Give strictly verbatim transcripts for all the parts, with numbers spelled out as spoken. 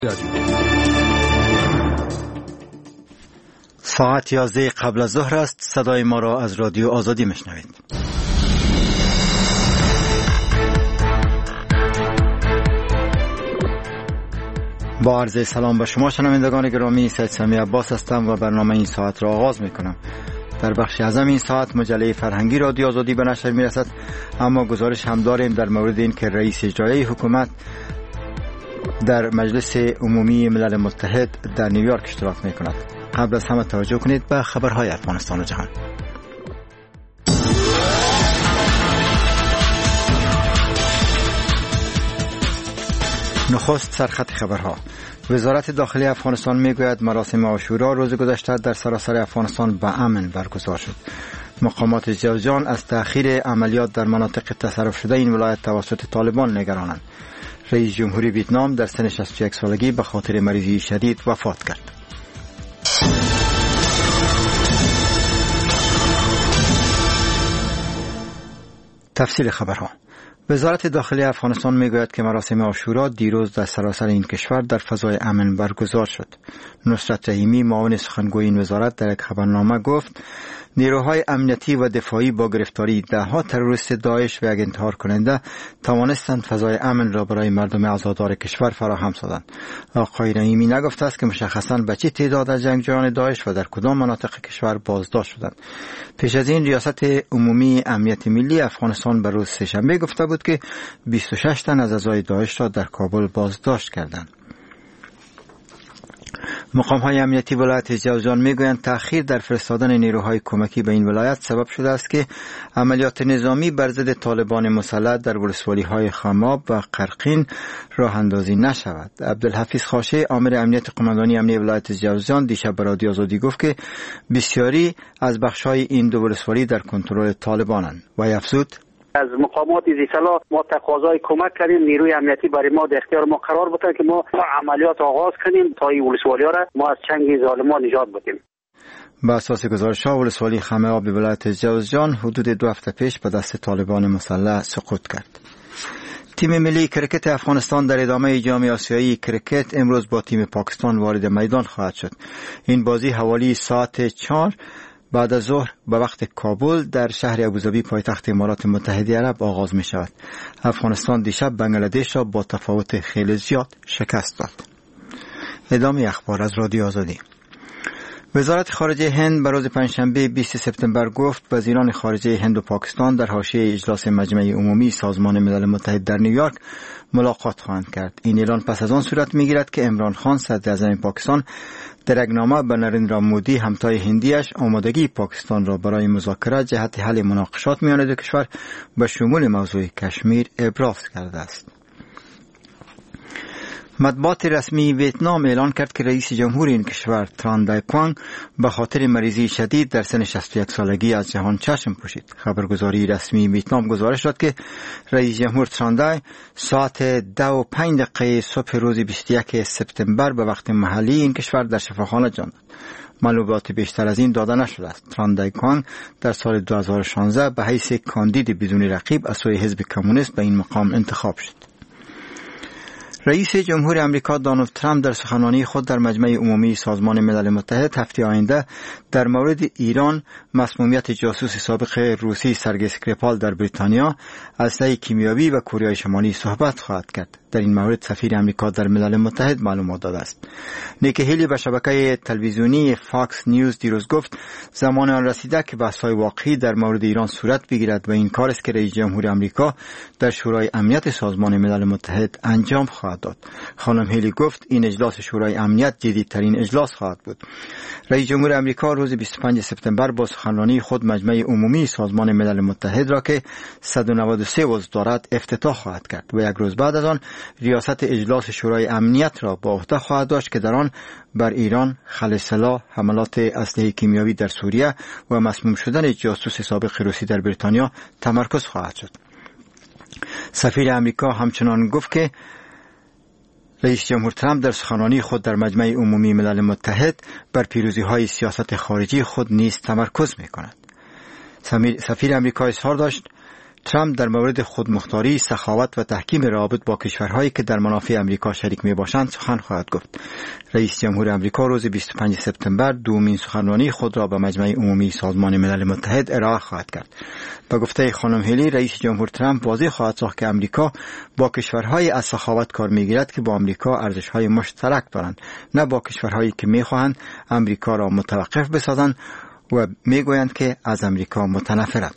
ساعت یازده قبل از ظهر است. صدای ما را از رادیو آزادی میشنوید. با عرض سلام به شما شنوندگان گرامی، سید سمی عباس هستم و برنامه این ساعت را آغاز میکنم. در بخش اعظم این ساعت مجله فرهنگی رادیو آزادی به نشر میرسد، اما گزارش هم داریم در مورد این که رئیس اجرایی حکومت در مجلس عمومی ملل متحد در نیویورک اشتراک میکند. قبل از همه توجه کنید به خبرهای افغانستان و جهان. نخست سرخط خبرها. وزارت داخلی افغانستان میگوید مراسم عاشورا روز گذشته در سراسر افغانستان به امن برگزار شد. مقامات جوزجان از تأخیر عملیات در مناطق تصرف شده این ولایت توسط طالبان نگرانند. رئیس جمهوری ویتنام در سن شصت و یک سالگی به خاطر مریضی شدید وفات کرد. تفصیل خبرها. وزارت داخلی افغانستان میگوید که مراسم عاشورا دیروز در سراسر این کشور در فضای امن برگزار شد. نصرت رحیمی معاون سخنگوی این وزارت در یک خبرنامه گفت نیروهای امنیتی و دفاعی با گرفتاری دهها تروریست داعش و یک انتحار کننده توانستند فضای امن را برای مردم عزادار کشور فراهم سازند. آقای رحیمی نگفته است که مشخصاً به چه تعداد از جنگجویان داعش و در کدام مناطق کشور بازداشت شدند. پیش از این ریاست عمومی امنیت ملی افغانستان به روز سه‌شنبه گفته بود که بیست و شش تن از اعضای داعش را در کابل بازداشت کردند. مقام‌های امنیتی ولایت جوزجان میگویند تأخیر در فرستادن نیروهای کمکی به این ولایت سبب شده است که عملیات نظامی بر ضد طالبان مسلح در ولسوالی‌های خماب و قرقین راه اندازی نشود. عبدالحفیظ خاشه آمر امنیت قماندانی امنیت ولایت جوزجان دیشب به رادیو آزادی گفت که بسیاری از بخش‌های این دو ولسوالی در کنترل طالبانند و افزود از مقامات زیسلا ما تقاضای کمک کردیم، نیروی امنیتی برای ما در اختیار ما قرار بده که ما عملیات آغاز کنیم تا این ولسوالی ها را ما از چنگ ظالمان نجات بدیم. با اساس گزارش ها ولسوالی خمه آب ولایت جوزجان حدود دو هفته پیش به دست طالبان مسلح سقوط کرد. تیم ملی کرکت افغانستان در ادامه جام آسیایی کرکت امروز با تیم پاکستان وارد میدان خواهد شد. این بازی حوالی ساعت چهار بعد از ظهر به وقت کابل در شهر ابوظبی پایتخت امارات متحده عرب آغاز می شود. افغانستان دیشب بنگلادش را با تفاوت خیلی زیاد شکست داد. ادامه اخبار از رادیو آزادی. وزارت خارجه هند بروز پنجشنبه بیست سپتامبر گفت وزیران خارجه هند و پاکستان در حاشیه اجلاس مجمع عمومی سازمان ملل متحد در نیویورک ملاقات خواهند کرد. این اعلان پس از آن صورت میگیرد که عمران خان صدر اعظم پاکستان در یک نامه به نریندرا مودی همتای هندیش آمادگی پاکستان را برای مذاکره جهت حل مناقشات میان دو کشور به شمول موضوع کشمیر ابراز کرده است. مطبوعات رسمی ویتنام اعلان کرد که رئیس جمهور این کشور تران دای کوانگ به خاطر مریضی شدید در سن شصت و یک سالگی از جهان چشم پوشید. خبرگزاری رسمی ویتنام گزارش داد که رئیس جمهور تران دای ساعت دو و پنج دقیقه صبح روز بیست و یک سپتامبر به وقت محلی این کشور در شفاخانه جان داد. معلومات بیشتر از این داده نشده است. تران دای کوانگ در سال دو هزار و شانزده به حیث کاندید بدون رقیب از سوی حزب کمونیست به این مقام انتخاب شد. رئیس جمهور آمریکا دونالد ترامپ در سخنرانی خود در مجمع عمومی سازمان ملل متحد هفته آینده در مورد ایران، مسمومیت جاسوس سابق روسی سرگئی اسکریپال در بریتانیا، اسلحه کیمیایی و کره شمالی صحبت خواهد کرد. در این مورد سفیر آمریکا در ملل متحد معلومات داده است. نیکی هیلی به شبکه تلویزیونی فاکس نیوز دیروز گفت زمان آن رسیده که بحث‌های واقعی در مورد ایران صورت بگیرد و این کار است که رئیس جمهور آمریکا در شورای امنیت سازمان ملل متحد انجام خواهد داد. خانم هیلی گفت این اجلاس شورای امنیت جدیدترین اجلاس خواهد بود. رئیس جمهور آمریکا روز بیست و پنج سپتامبر با سخنرانی خود مجمع عمومی سازمان ملل متحد را که صد و نود و سه عضو دارد افتتاح خواهد کرد و یک روز بعد از آن ریاست اجلاس شورای امنیت را با عهده خواهد داشت که در آن بر ایران، خلع سلاح، حملات اسلحه کیمیایی در سوریه و مسموم شدن جاسوس سابق روسی در بریتانیا تمرکز خواهد شد. سفیر آمریکا همچنان گفت که رئیس جمهور ترامپ در سخنرانی خود در مجمع عمومی ملل متحد بر پیروزی‌های سیاست خارجی خود نیز تمرکز می‌کند. سفیر آمریکا اظهار داشت ترامپ در مورد خودمختاری، سخاوت و تحکیم روابط با کشورهایی که در منافع امریکا شریک می باشند سخن خواهد گفت. رئیس جمهور امریکا روز بیست و پنجم سپتامبر دومین سخنرانی خود را به مجمع عمومی سازمان ملل متحد ارائه خواهد کرد. به گفته خانم هیلی، رئیس جمهور ترامپ واضح خواهد ساخت که امریکا با کشورهای از سخاوت کار می‌گیرد که با امریکا ارزش‌های مشترک دارند، نه با کشورهایی که می‌خواهند امریکا را متوقف بسازند و می‌گویند که از امریکا متنفرند.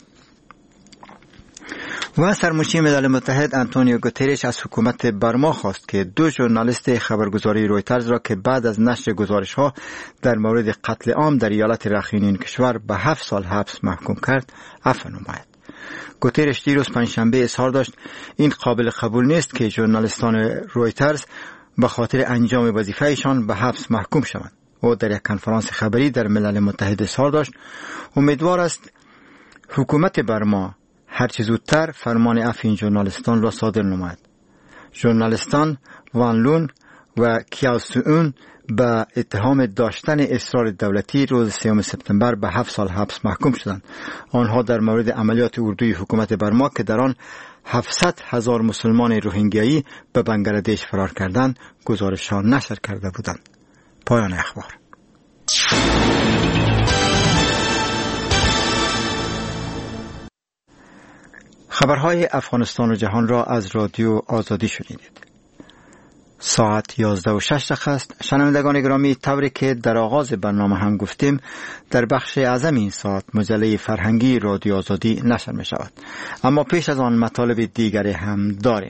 و سرمنشی ملل متحد آنتونیو گوتریش از حکومت برما خواست که دو ژورنالیست خبرگزاری رویترز را که بعد از نشر گزارش‌ها در مورد قتل عام در ایالت رخین این کشور به هفت سال حبس محکوم کرد عفو نماید. گوتریش دیروز پنجشنبه اظهار داشت این قابل قبول نیست که ژورنالیستان رویترز به خاطر انجام وظیفه‌شان به حبس محکوم شوند. او در یک کنفرانس خبری در ملل متحد اظهار داشت امیدوار است حکومت برما هرچه زودتر فرمان عفو این ژورنالیستان را صادر نماید. ژورنالیستان وان لون و کیاوسون به اتهام داشتن اسرار دولتی روز سوم سپتامبر به هفت سال حبس محکوم شدند. آنها در مورد عملیات اردوی حکومت برما که در آن هفتصد هزار مسلمان روهینگیایی به بنگلادش فرار کردند گزارش‌ها نشر کرده بودند. پایان اخبار. خبرهای افغانستان و جهان را از رادیو آزادی شنیدید. ساعت یازده و شش دقیقه است. شنوندگان گرامی، طوری که در آغاز برنامه هم گفتیم در بخش اعظم این ساعت مجله فرهنگی رادیو آزادی نشر می شود. اما پیش از آن مطالب دیگری هم داریم.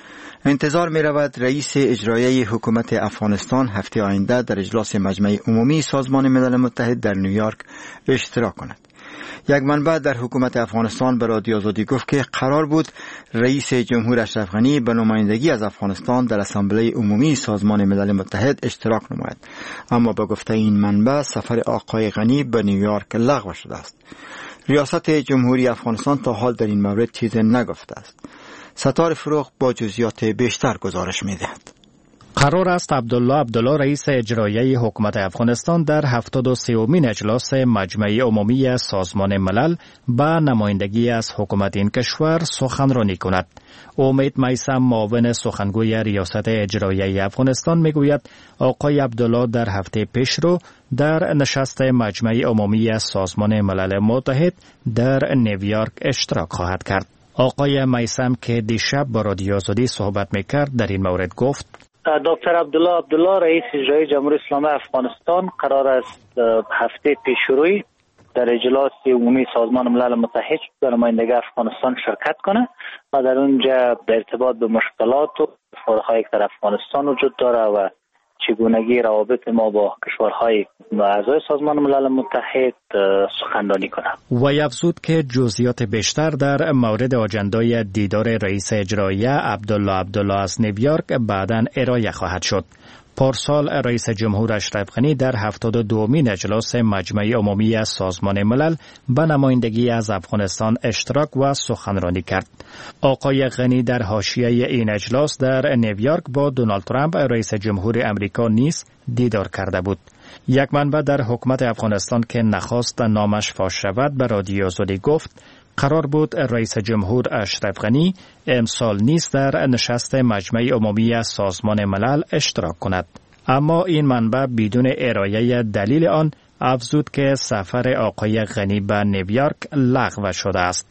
انتظار می رود رئیس اجرایی حکومت افغانستان هفته آینده در اجلاس مجمع عمومی سازمان ملل متحد در نیویورک اشتراک کند. یک منبع در حکومت افغانستان به رادیو آزادی گفت که قرار بود رئیس جمهور اشرف غنی به نمایندگی از افغانستان در اسامبله عمومی سازمان ملل متحد اشتراک نماید، اما به گفته این منبع سفر آقای غنی به نیویورک لغو شده است. ریاست جمهوری افغانستان تا حال در این مورد چیزی نگفته است. ستار فروغ با جزئیات بیشتر گزارش می‌دهد. قرار است عبدالله عبدالله رئیس اجرایی حکومت افغانستان در هفتاد و سومین اجلاس مجمع عمومی سازمان ملل به نمایندگی از حکومت این کشور سخنرانی کند. امید میثم معاون سخنگوی ریاست اجرایی افغانستان میگوید آقای عبدالله در هفته پیش رو در نشست مجمع عمومی سازمان ملل متحد در نیویورک اشتراک خواهد کرد. آقای میثم که دیشب با رادیو آزادی صحبت میکرد در این مورد گفت دکتر عبدالله عبدالله رئیس اجرایی جمهوری اسلامی افغانستان قرار است هفته پیشروی در اجلاس عمومی سازمان ملل متحد به نمایندگی افغانستان شرکت کنه و در اونجا به ارتباط به مشکلات و فارهایی که در افغانستان وجود داره و چگونگی روابط ما با کشورهای اعضای سازمان ملل متحد سخنرانی کنم. و افزود که جزئیات بیشتر در مورد آجندای دیدار رئیس اجرایی عبدالله عبدالله از نیویورک بعداً ارائه خواهد شد. پارسال رئیس جمهور اشرف غنی در هفتاد و دومین اجلاس مجمع عمومی از سازمان ملل به نمایندگی از افغانستان اشتراک و سخنرانی کرد. آقای غنی در حاشیه این اجلاس در نیویورک با دونالد ترامپ رئیس جمهور امریکا نیز دیدار کرده بود. یک منبع در حکومت افغانستان که نخواست نامش فاش شود به رادیو آزادی گفت قرار بود رئیس جمهور اشرف غنی امسال نیز در نشست مجمع عمومی از سازمان ملل اشتراک کند، اما این منبع بدون ارائه دلیل آن افزود که سفر آقای غنی به نیویورک لغو شده است.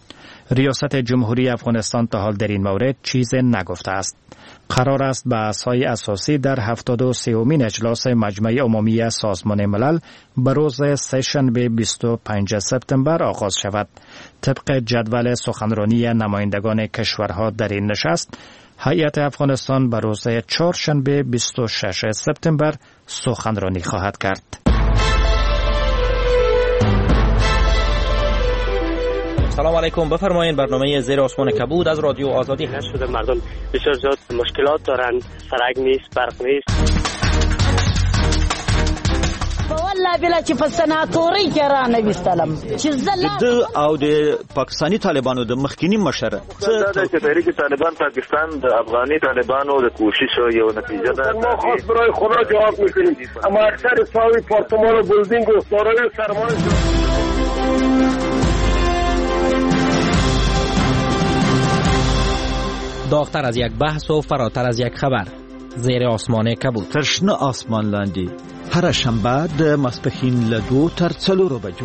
ریاست جمهوری افغانستان تا حال در این مورد چیز نگفته است. قرار است بحث‌های اساسی در هفتاد و سومین اجلاس مجمع عمومی سازمان ملل به روز سه‌شنبه بیست و پنجم سپتامبر آغاز شود. طبق جدول سخنرانی نمایندگان کشورها در این نشست، هیئت افغانستان به روز چهارشنبه بیست و ششم سپتامبر سخنرانی خواهد کرد. سلام علیکم، بفرمایید. برنامه زیر آسمان کبود از رادیو آزادی هست. شده مردم بسیار زیاد مشکلات دارن، سرک نیست، برق نیست. والله بلا چې په سناتوري کې را نه وستلم چې زله د او د پاکستانی طالبانو د مخکینی مشر دا چې تحریک طالبان پاکستان د افغاني طالبانو د کوشش یو نتیجه ده. ما خاص برای خدا جواب میکنیم، اما اکثر ساوی پارتمان و بلدینگ و سارای سرمایه داغتر از یک بحث و فراتر از یک خبر. زیر آسمان کبود. ترشنه آسمان لاندی. هر شنبه د ماسپښین له دو تر څلورو بجو.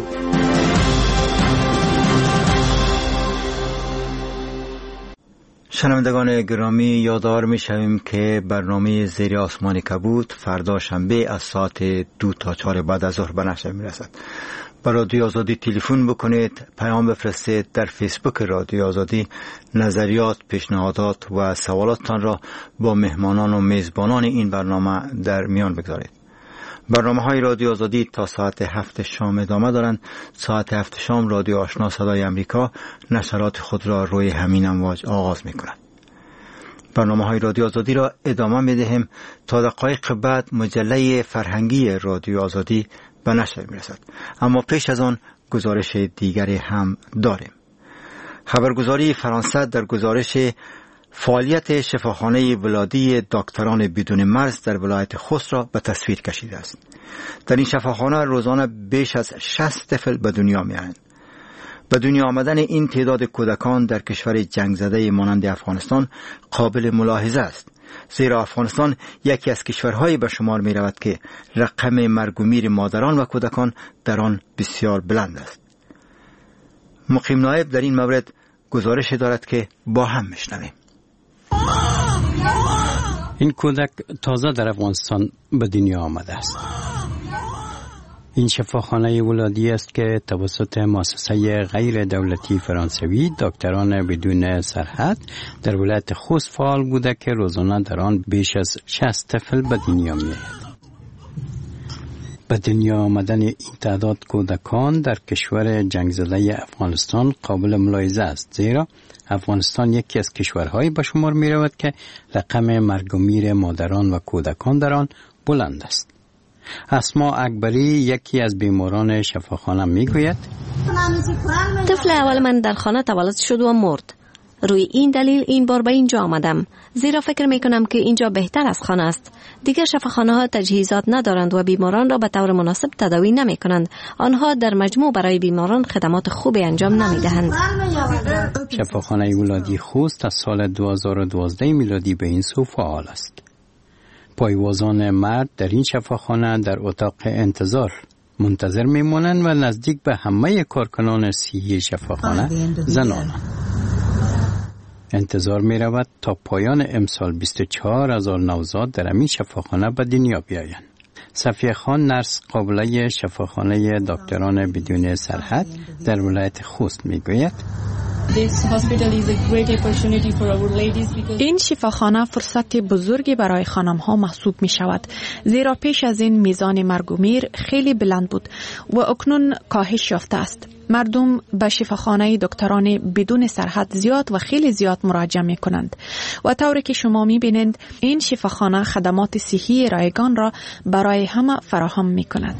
شنوندگان گرامی، یادآور می‌شویم که برنامه زیر آسمان کبود فردا شنبه از ساعت دو تا چهار بعد از ظهر به نشر می‌رسد. به رادیو آزادی تلفن بکنید، پیام بفرستید، در فیسبوک رادیو آزادی نظریات، پیشنهادات و سوالاتتان را با مهمانان و میزبانان این برنامه در میان بگذارید. برنامه های رادیو آزادی تا ساعت هفت شام ادامه دارند. ساعت هفت شام رادیو آشنا صدای امریکا نشرات خود را روی همین امواج آغاز می کند. برنامه های رادیو آزادی را ادامه می دهیم تا دقایق بعد مجله فرهنگی رادیو آزادی به نشر می رسد. اما پیش از آن گزارش دیگری هم داریم. خبرگزاری فرانسه در گزارش فعالیت شفاخانه ولادی دکتران بدون مرز در ولایت خوست را به تصویر کشیده است. در این شفاخانه روزانه بیش از شصت طفل به دنیا می آیند. به دنیا آمدن این تعداد کودکان در کشور جنگ زده مانند افغانستان قابل ملاحظه است، زیرا افغانستان یکی از کشورهایی به شمار می رود که رقم مرگ و میر مادران و کودکان در آن بسیار بلند است. مقیم نایب در این مورد گزارش دارد که با هم میشنویم. این کودک تازه در افغانستان به دنیا آمده است. این شفاخانه ولادی است که توسط مؤسسه غیر دولتی فرانسوی دکتران بدون سرحد در ولایت خوست فعال بوده که روزانه در آن بیش از شصت طفل به دنیا می‌آید. به دنیا آمدن این تعداد کودکان در کشور جنگ زده افغانستان قابل ملاحظه است، زیرا افغانستان یکی از کشورهایی به شمار می رود که رقم مرگ و میر مادران و کودکان در آن بلند است. اسما اکبری یکی از بیماران شفاخانه می گوید طفل اول من در خانه تولد شد و مرد. روی این دلیل این بار به اینجا آمدم، زیرا فکر می کنم که اینجا بهتر از خانه است. دیگر شفاخانه ها تجهیزات ندارند و بیماران را به طور مناسب تداوی نمی کنند. آنها در مجموع برای بیماران خدمات خوبی انجام نمی دهند. شفاخانه ولادی خوست از سال دو هزار و دوازده میلادی به این سو فعال است. پایوازان مرد در این شفاخانه در اتاق انتظار منتظر می مانند و نزدیک به همه کارکنان صحی شفاخانه زنانند. انتظار می رود تا پایان امسال بیست و چهار هزار نوزاد در این شفاخانه به دنیا بیایند. صفیه خان نرس قابله شفاخانه دکتران بدون سرحد در ولایت خوست می گوید این شفاخانه فرصت بزرگی برای خانم ها محسوب می شود، زیرا پیش از این میزان مرگ و میر خیلی بلند بود و اکنون کاهش یافته است. مردم به شفاخانه دکتران بدون سرحد زیاد و خیلی زیاد مراجعه می کنند و طوری که شما می بینید این شفاخانه خدمات صحی رایگان را برای همه فراهم می کند.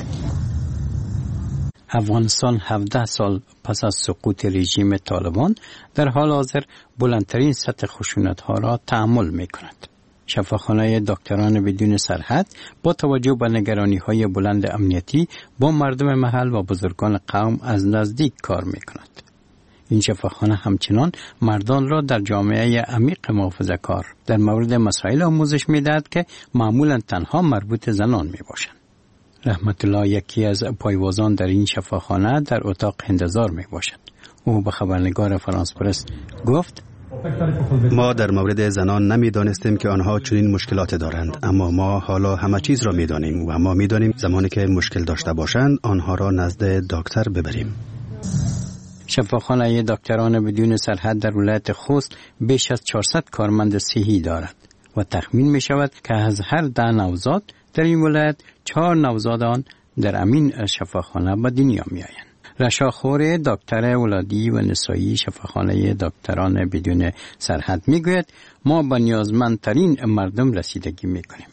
افغانستان هفده سال پس از سقوط رژیم طالبان در حال حاضر بلندترین سطح خشونت ها را تحمل می کند. شفاخانه دکتران بدون سرحد با توجه به نگرانی های بلند امنیتی با مردم محل و بزرگان قوم از نزدیک کار می کند. این شفاخانه همچنان مردان را در جامعه عمیق محافظه کار در مورد مسائل آموزش می دهد که معمولا تنها مربوط زنان می باشند. رحمت الله یکی از پایوازان در این شفاخانه در اتاق انتظار می باشد. او به خبرنگار فرانس پرس گفت ما در مورد زنان نمی دانستیم که آنها چنین مشکلات دارند، اما ما حالا همه چیز را می دانیم و ما می دانیم زمانی که مشکل داشته باشند آنها را نزد دکتر ببریم. شفاخانه دکتران بدون سرحد در ولایت خوست بیش از چهارصد کارمند صحی دارد و تخمین می شود که از هر ده نوزاد در این ولایت چهار نوزاد آن در امین شفاخانه به دنیا می آیند. رشا خوره دکتر ولادی و نسایی شفاخانه دکتران بدون سرحد می گوید ما به نیازمندترین مردم رسیدگی می کنیم.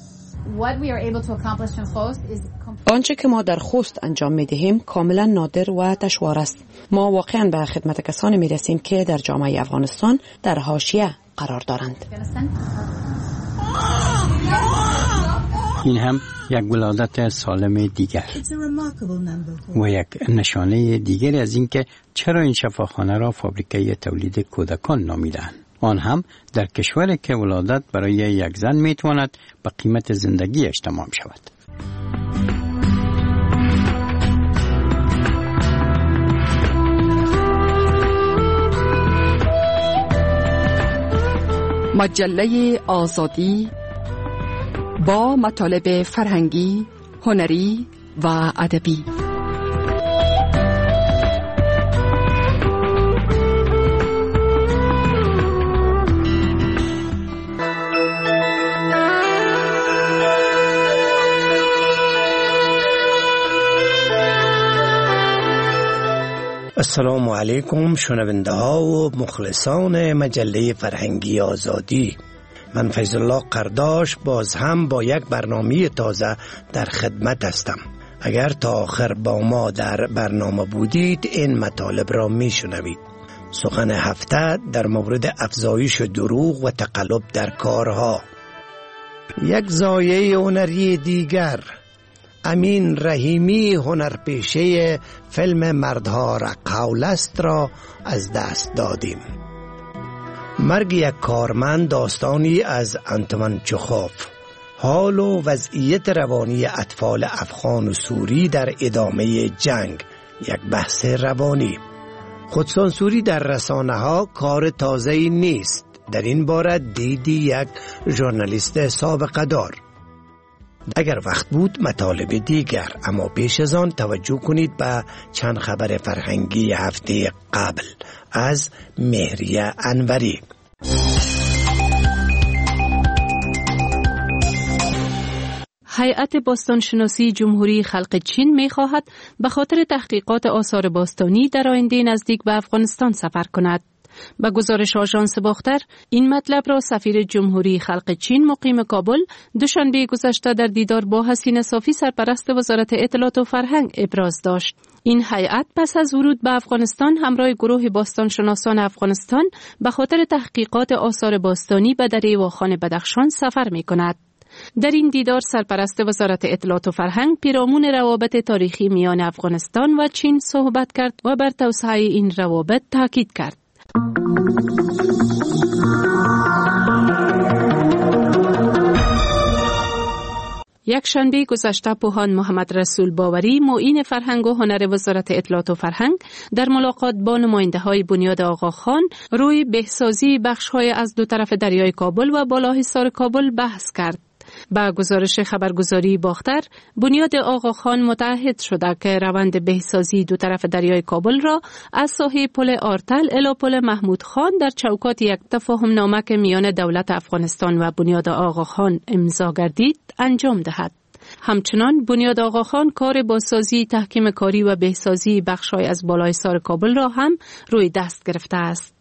آنچه که ما در خوست انجام می دهیم کاملا نادر و دشوار است. ما واقعا به خدمت کسانی می رسیم که در جامعه افغانستان در حاشیه قرار دارند. این هم یک ولادت سالم دیگر و یک نشانه دیگر از اینکه چرا این شفاخانه را فابریکه تولید کودکان نامیدند. آن هم در کشوری که ولادت برای یک زن میتواند به قیمت زندگیش تمام شود. مجله آزادی با مطالب فرهنگی، هنری و ادبی. السلام علیکم شنونده ها و مخلصان مجله فرهنگی آزادی. من فیض الله قرداش باز هم با یک برنامه تازه در خدمت هستم. اگر تا آخر با ما در برنامه بودید این مطالب را می شنوید. سخن هفته در مورد افزایش دروغ و تقلب در کارها. یک زایه هنری دیگر، امین رحیمی هنرپیشه فیلم مردها را قول است را از دست دادیم. مرگ یک کارمند داستانی از آنتون چخوف. حال و وضعیت روانی اطفال افغان و سوری در ادامه جنگ، یک بحث روانی. خودسانسوری در رسانه ها کار تازه‌ای نیست. در این باره دیدی یک ژورنالیست سابقه دار. اگر وقت بود مطالب دیگر، اما پیش از آن توجه کنید به چند خبر فرهنگی هفته قبل از مهریه انوری. هیئت باستانشناسی جمهوری خلق چین می خواهد به خاطر تحقیقات آثار باستانی در آینده نزدیک به افغانستان سفر کند. به گزارش آژانس باختر، این مطلب را سفیر جمهوری خلق چین مقیم کابل دوشنبه گذشته در دیدار با حسین صافی سرپرست وزارت اطلاعات و فرهنگ ابراز داشت. این هیئت پس از ورود به افغانستان همراه گروه باستانشناسان افغانستان به خاطر تحقیقات آثار باستانی به دره واخان بدخشان سفر می کند. در این دیدار سرپرست وزارت اطلاعات و فرهنگ پیرامون روابط تاریخی میان افغانستان و چین صحبت کرد و بر توسعه این روابط تاکید کرد. یک شنبه گذشته پوهان محمد رسول باوری معین فرهنگ و هنر وزارت اطلاعات و فرهنگ در ملاقات با نماینده های بنیاد آقاخان روی بهسازی بخش های از دو طرف دریای کابل و بالاحصار کابل بحث کرد. با گزارش خبرگزاری باختر، بنیاد آقاخان متعهد شده که روند بهسازی دو طرف دریای کابل را از ساحه پل آرتل الی پل محمود خان در چوکات یک تفاهم نامه که میان دولت افغانستان و بنیاد آقاخان امضا گردید انجام دهد. همچنان بنیاد آقاخان کار بازسازی، تحکیم کاری و بهسازی بخش‌های از بالاحصار کابل را هم روی دست گرفته است.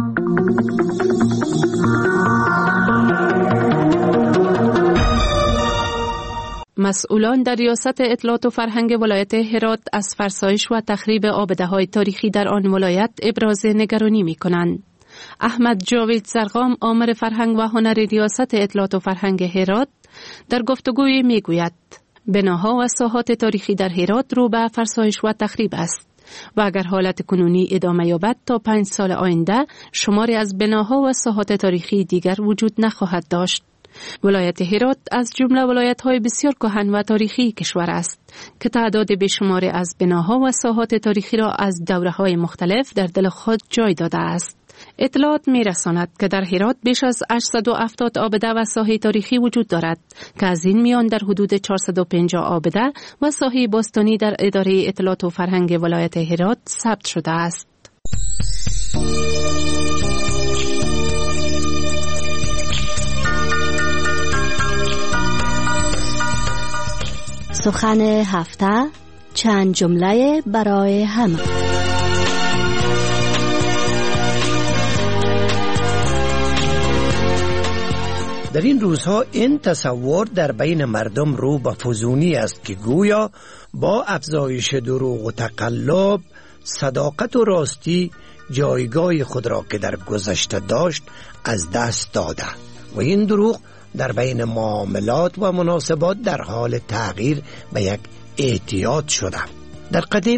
مسئولان در ریاست اطلاعات و فرهنگ ولایت هرات از فرسایش و تخریب آبده‌های تاریخی در آن ولایت ابراز نگرانی می‌کنند. احمد جاوید زرقام آمر فرهنگ و هنر ریاست اطلاعات و فرهنگ هرات در گفتگوی میگوید بناها و ساحات تاریخی در هرات رو به فرسایش و تخریب است و اگر حالت کنونی ادامه یابد تا پنج سال آینده شماری از بناها و ساحات تاریخی دیگر وجود نخواهد داشت. ولایت هرات از جمله ولایت‌های بسیار کهن و تاریخی کشور است که تعداد بیشماری از بناها و ساحات تاریخی را از دوره‌های مختلف در دل خود جای داده است. اطلاعات می‌رساند که در هرات بیش از هشتصد و هفتاد آبده و ساحه تاریخی وجود دارد که از این میان در حدود چهارصد و پنجاه آبده و ساحه باستانی در اداره اطلاعات و فرهنگ ولایت هرات ثبت شده است. سخن هفته، چند جمله برای همه. در این روزها این تصور در بین مردم رو به فزونی است که گویا با افزایش دروغ و تقلب صداقت و راستی جایگاه خود را که در گذشته داشت از دست داده و این دروغ در بین معاملات و مناسبات در حال تغییر به یک اعتیاد شده. در قدیم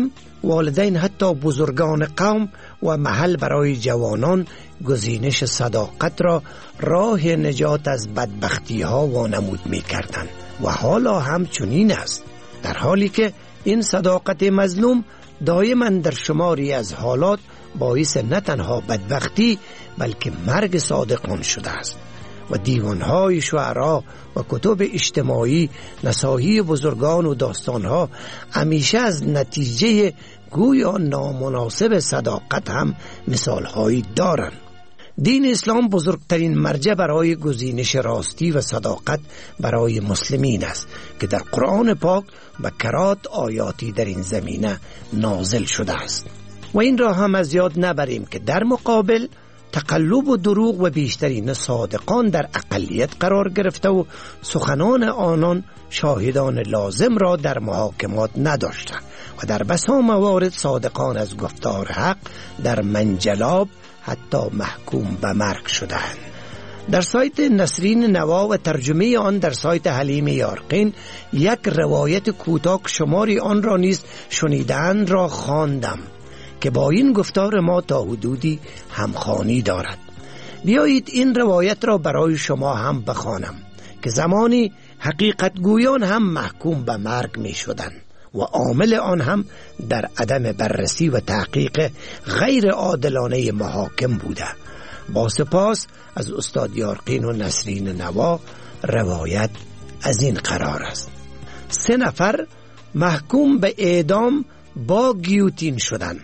والدین حتی بزرگان قوم و محل برای جوانان گزینش صداقت را راه نجات از بدبختی ها وانمود می کردند و حالا هم چنین است، در حالی که این صداقت مظلوم دائما در شماری از حالات باعث نه تنها بدبختی بلکه مرگ صادقان شده است و دیوانهای شعرا و کتب اجتماعی نصاحی بزرگان و داستانها همیشه از نتیجه گویا نامناسب صداقت هم مثالهایی دارند. دین اسلام بزرگترین مرجع برای گزینش راستی و صداقت برای مسلمین است که در قرآن پاک به کرات آیاتی در این زمینه نازل شده است و این را هم از یاد نبریم که در مقابل تقلب و دروغ و بیشترین صادقان در اقلیت قرار گرفته و سخنان آنان شاهدان لازم را در محاکمات نداشتند و در بسا موارد صادقان از گفتار حق در منجلاب حتی محکوم به مرگ شدند. در سایت نسرین نوا و ترجمه آن در سایت حلیم یارقین یک روایت کوتاه شماری آن را نیز شنیدن را خواندم که با این گفتار ما تا حدودی همخوانی دارد. بیایید این روایت را برای شما هم بخوانم که زمانی حقیقت گویان هم محکوم به مرگ می شدند و عامل آن هم در عدم بررسی و تحقیق غیر عادلانه محاکم بوده. با سپاس از استاد یارقین و نسرین نوا روایت از این قرار است: سه نفر محکوم به اعدام با گیوتین شدند،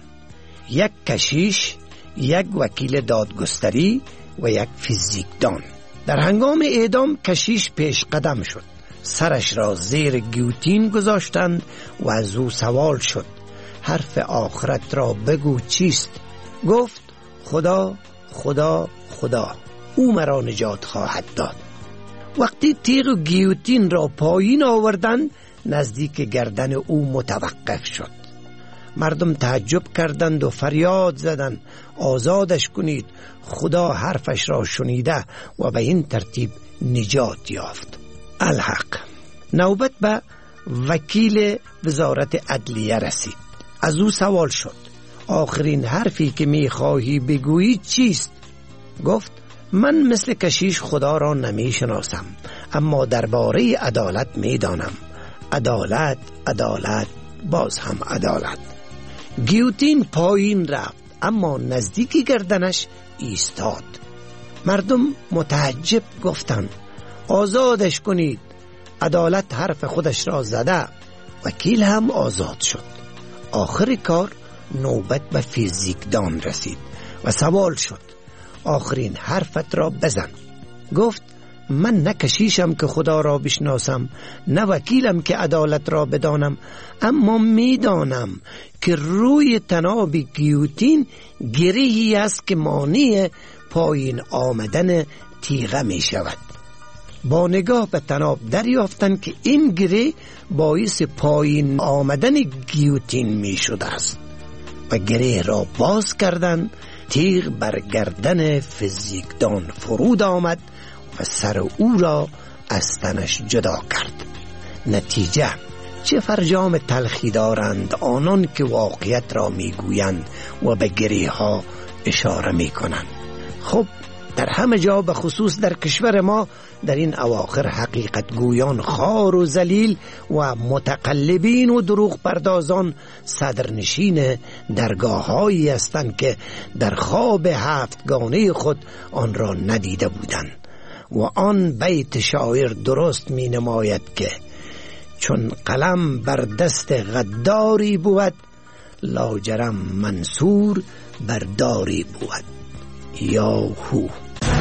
یک کشیش، یک وکیل دادگستری و یک فیزیکدان. در هنگام اعدام کشیش پیش قدم شد، سرش را زیر گیوتین گذاشتند و از او سوال شد: حرف آخرت را بگو چیست؟ گفت: خدا خدا خدا، او مرا نجات خواهد داد. وقتی تیغ گیوتین را پایین آوردند نزدیک گردن او متوقف شد. مردم تعجب کردند و فریاد زدند: آزادش کنید، خدا حرفش را شنیده و به این ترتیب نجات یافت. الحق نوبت به وکیل وزارت عدلیه رسید. از او سوال شد: آخرین حرفی که می خواهی بگویی چیست؟ گفت: من مثل کشیش خدا را نمی شناسم، اما درباره عدالت می دانم. عدالت عدالت باز هم عدالت. گیوتین پایین رفت اما نزدیکی گردنش ایستاد. مردم متعجب گفتند: آزادش کنید، عدالت حرف خودش را زده. وکیل هم آزاد شد. آخر کار نوبت به فیزیکدان رسید و سوال شد: آخرین حرفت را بزن. گفت: من نه کشیشم که خدا را بشناسم، نه وکیلم که عدالت را بدانم، اما میدانم که روی تناب گیوتین گرهی است که مانع پایین آمدن تیغه می شود. با نگاه به تناب دریافتن که این گره باعث پایین آمدن گیوتین می شده است و گره را باز کردن. تیغ بر گردن فیزیکدان فرود آمد و سر او را از تنش جدا کرد. نتیجه چه فرجام تلخی دارند آنان که واقعیت را می گویند و به گره ها اشاره می کنند. خب در همه جا به خصوص در کشور ما در این اواخر حقیقت گویان خار و ذلیل و متقلبین و دروغ پردازان صدرنشین درگاه هایی هستند که در خواب هفتگانه خود آن را ندیده بودند و آن بیت شاعر درست می نماید که چون قلم بر دست غداری بود، لاجرم منصور بر داری بود. یا هو.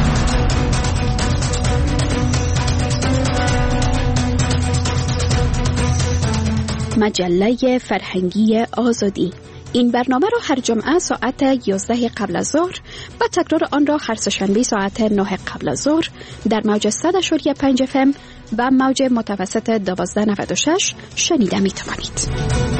مجله فرهنگی آزادی. این برنامه را هر جمعه ساعت یازده قبل از ظهر و تکرار آن را هر سه‌شنبه ساعت نه قبل از ظهر در موج صد و پنج اف ام و موج متوسط دوازده نود و شش شنیده می توانید.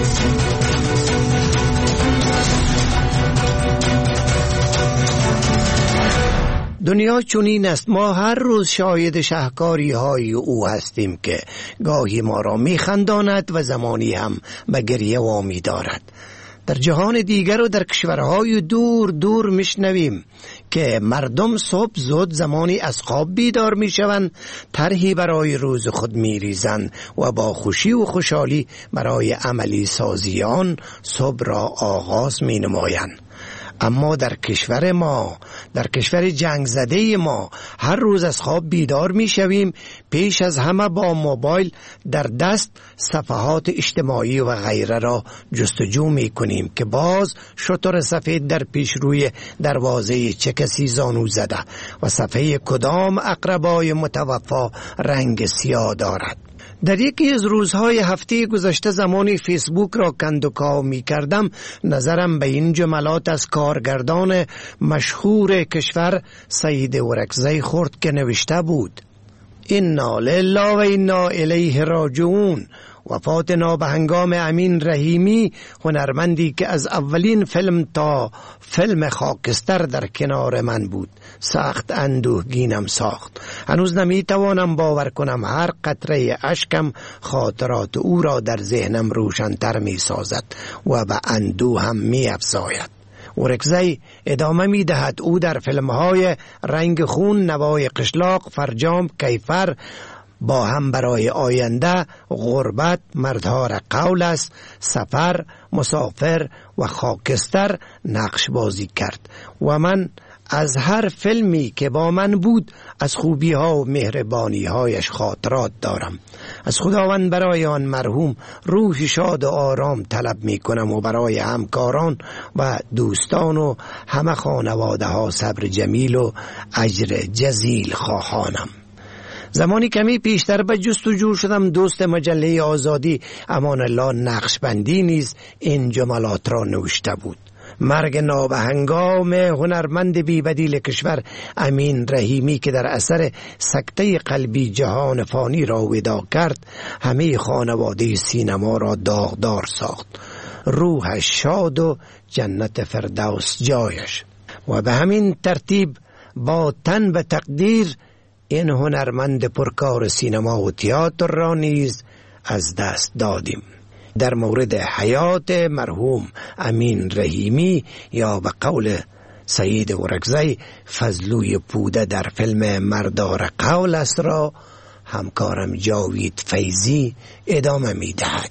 دنیا چنین است. ما هر روز شاهد شهکاری های او هستیم که گاهی ما را می خنداند و زمانی هم به گریه وامی دارد. در جهان دیگر و در کشورهای دور دور میشنویم که مردم صبح زود زمانی از خواب بیدار میشوند، طرحی برای روز خود میریزند و با خوشی و خوشحالی برای عملی سازی آن صبح را آغاز مینمایند. اما در کشور ما، در کشور جنگ زده ما، هر روز از خواب بیدار می شویم، پیش از همه با موبایل در دست صفحات اجتماعی و غیره را جستجو می کنیم که باز شتر سفید در پیش روی دروازه چه کسی زانو زده و صفحه کدام اقربای متوفا رنگ سیاه دارد. در یکی از روزهای هفته گذشته زمانی فیسبوک را کندوکاو می کردم، نظرم به این جملات از کارگردان مشهور کشور سعید ورکزی خورد که نوشته بود: انا لله و انا الیه راجعون. وفات نابهنگام امین رحیمی، هنرمندی که از اولین فیلم تا فیلم خاکستر در کنار من بود، سخت اندوهگینم ساخت. هنوز نمیتوانم باور کنم هر قطره اشکم خاطرات او را در ذهنم روشن‌تر می سازد و به اندوه هم می افزاید. ورکزی ادامه می دهد: او در فیلم‌های رنگ خون، نوای قشلاق، فرجام، کیفر با هم برای آینده، غربت، مردها را قول است، سفر، مسافر و خاکستر نقش بازی کرد و من از هر فیلمی که با من بود از خوبی ها و مهربانی هایش خاطرات دارم. از خداوند برای آن مرحوم روح شاد و آرام طلب می کنم و برای همکاران و دوستان و همه خانواده ها صبر جمیل و اجر جزیل خواهانم. زمانی کمی پیشتر به جستجو شدم، دوست مجله آزادی امان الله نقشبندی نیز این جملات را نوشته بود: مرگ نابهنگام هنرمند بی‌بدیل کشور امین رحیمی که در اثر سکته قلبی جهان فانی را وداع کرد، همه خانواده سینما را داغدار ساخت. روحش شاد و جنت فردوس جایش. و به همین ترتیب با تن به تقدیر این هنرمند پرکار سینما و تئاتر را نیز از دست دادیم. در مورد حیات مرحوم امین رحیمی یا به قول سعید ورکزی فضلوی پوده در فیلم مردار قول است را همکارم جاوید فیضی ادامه می دهد.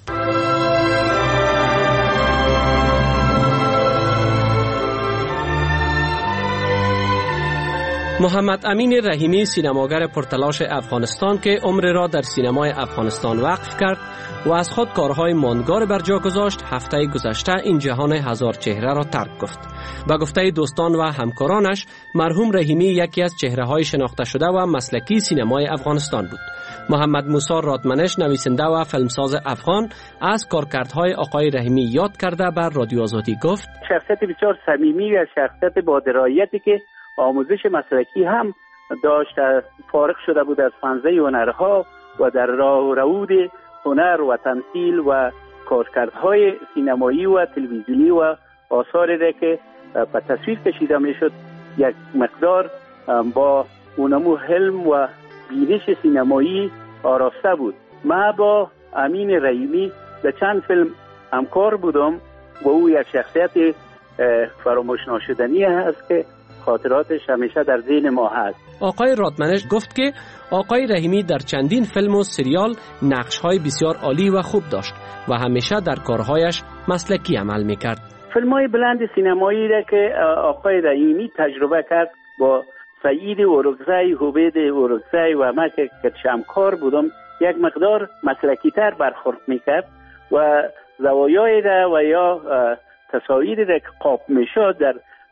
محمد امین رحیمی، سینماگر پرتلاش افغانستان که عمر را در سینمای افغانستان وقف کرد و از خود کارهای ماندگار بر جا گذاشت، هفته گذشته این جهان هزار چهره را ترک گفت. با گفته دوستان و همکارانش، مرحوم رحیمی یکی از چهره‌های شناخته شده و مسلکی سینمای افغانستان بود. محمد موسی رادمنش، نویسنده و فیلمساز افغان، از کارکردهای آقای رحیمی یاد کرده بر رادیو آزادی گفت: شخصیت بسیار صمیمی و شخصیت با درایتی که آموزش مسلکی هم داشت، فارغ شده بود از فنزه هنرها و در راه و رود هنر و تمثیل و کارکردهای سینمایی و تلویزیونی و آثاری را که به تصویر کشیده می شد یک مقدار با اونمو حلم و بینش سینمایی آراسته بود. من با امین رحیمی به چند فیلم همکار بودم و او یک شخصیت فراموش ناشدنی هست که خاطراتش همیشه در ذهن ما هست. آقای رادمنش گفت که آقای رحیمی در چندین فیلم و سریال نقش‌های بسیار عالی و خوب داشت و همیشه در کارهایش مسلکی عمل می‌کرد. فیلم‌های بلند سینمایی را که آقای رحیمی تجربه کرد با سعید ورکزی، حبید ورکزی و من که همکار بودم، یک مقدار مسلکی‌تر برخورد می‌کرد و زوایای را و یا تصاویری را که قاب می‌شد در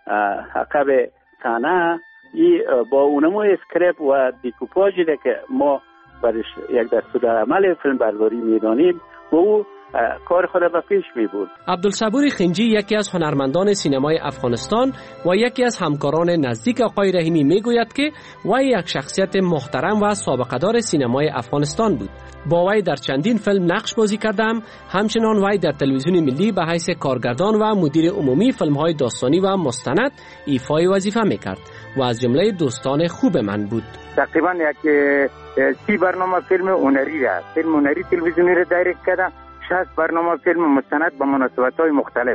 عقب صحنه با اونمو اسکریپت و دیکوپاژی را که ما برش یک دستور عمل فیلم برداری می‌دانیم و او کار خود به پیش می‌برد. عبدالصبور خنجی، یکی از هنرمندان سینمای افغانستان و یکی از همکاران نزدیک آقای رحیمی، میگوید که وی یک شخصیت محترم و سابقه‌دار سینمای افغانستان بود. با وی در چندین فیلم نقش بازی کردم. همچنان وی در تلویزیون ملی به حیث کارگردان و مدیر عمومی فیلم‌های داستانی و مستند ایفای وظیفه می‌کرد و از جمله دوستان خوب من بود. تقریبا یک سی برنامه فیلم هنری را، فیلم هنری تلویزیونی را دایرکت کردم. شصت برنامه فیلم مستند به مناسبت‌های مختلف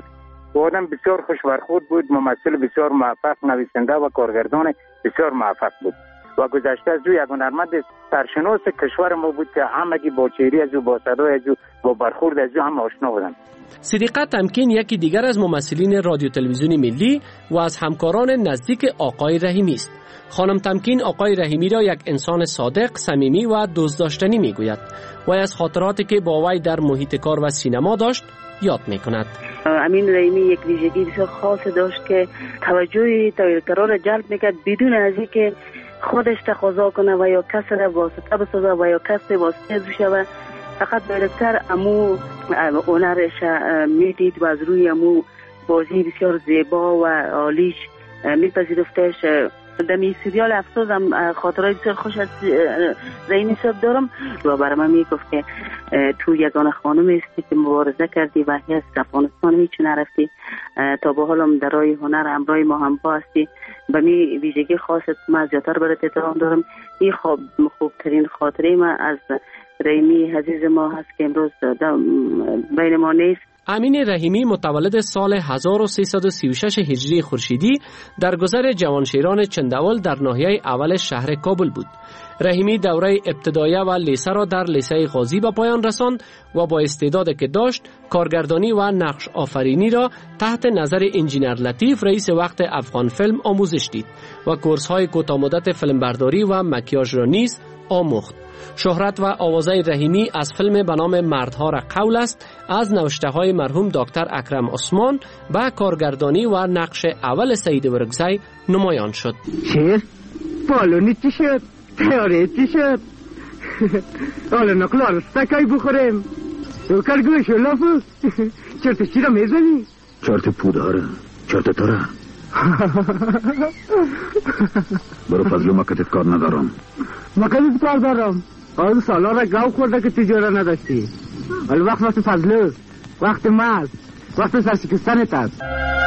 و آدم بسیار خوش برخورد بود، ممثل بسیار موفق، نویسنده و کارگردان بسیار موفق بود و گذشته از او یک هنرمند سرشناس کشور ما بود که همگی با چهره از او، با صدای از او، با برخورد از او هم آشنا بودند. صدیقه تمکین یکی دیگر از ممثلین رادیو تلویزیونی ملی و از همکاران نزدیک آقای رحیمی است. خانم تمکین آقای رحیمی را یک انسان صادق، صمیمی و دوست داشتنی میگوید و از خاطراتی که با وی در محیط کار و سینما داشت یاد میکند. امین رحیمی یک ویژگی بسیار خاص داشت که توجه تماشاگران را جلب میکرد بدون از اینکه خودش تقاضا کنه و یا کس را واسطه بسازه و یا کس واسطه بشه. فقط بیشتر امو هنرش میدید و از روی امو بازی بسیار زیبا و عالیش میپذیرفتش. دمی سریال افسوزم خاطرات بسیار خوش از رحیمی صاحب دارم و برای من میگفت که تو یگانه خانم هستی که مبارزه کردی و از افغانستان هیچ نرفتی تا به حالم در راه هنر همراه ما هم با هستی. به می ویژگی خاصت من زیادتر برات احترام دارم. این خوب خوبترین خاطره من از رحیمی عزیز ما هست که امروز بین ما نیست. امین رحیمی متولد سال هزار و سیصد و سی و شش هجری خورشیدی در گذر جوانشیران چندول در ناحیه اول شهر کابل بود. رحیمی دوره ابتدایه و لیسه را در لیسه غازی به پایان رساند و با استعدادی که داشت کارگردانی و نقش آفرینی را تحت نظر انجینر لطیف رئیس وقت افغان فیلم آموزش دید و کورس‌های کوتاه‌مدت فیلمبرداری و مکیاژ را نیز آموخت. شهرت و آوازه رحیمی از فیلم به نام مردها را قول است از نوشته های مرحوم دکتر اکرم عثمان با کارگردانی و نقش اول سید ورکزی نمایان شد. چه؟ بالونی چی شد؟ تیاره چی شد؟ حالا نقل سکای بخوریم اوکر گوش لافو چرت چی را میزنی؟ چرت پوداره چرت تاره برو فضلو مکتت کار ندارم. مکتت کار دارم؟ آن سالا را گاو خورده که تجاره نداشتی. ولی وقت وقت فضلو، وقت ماز، وقت سرشکستنت است.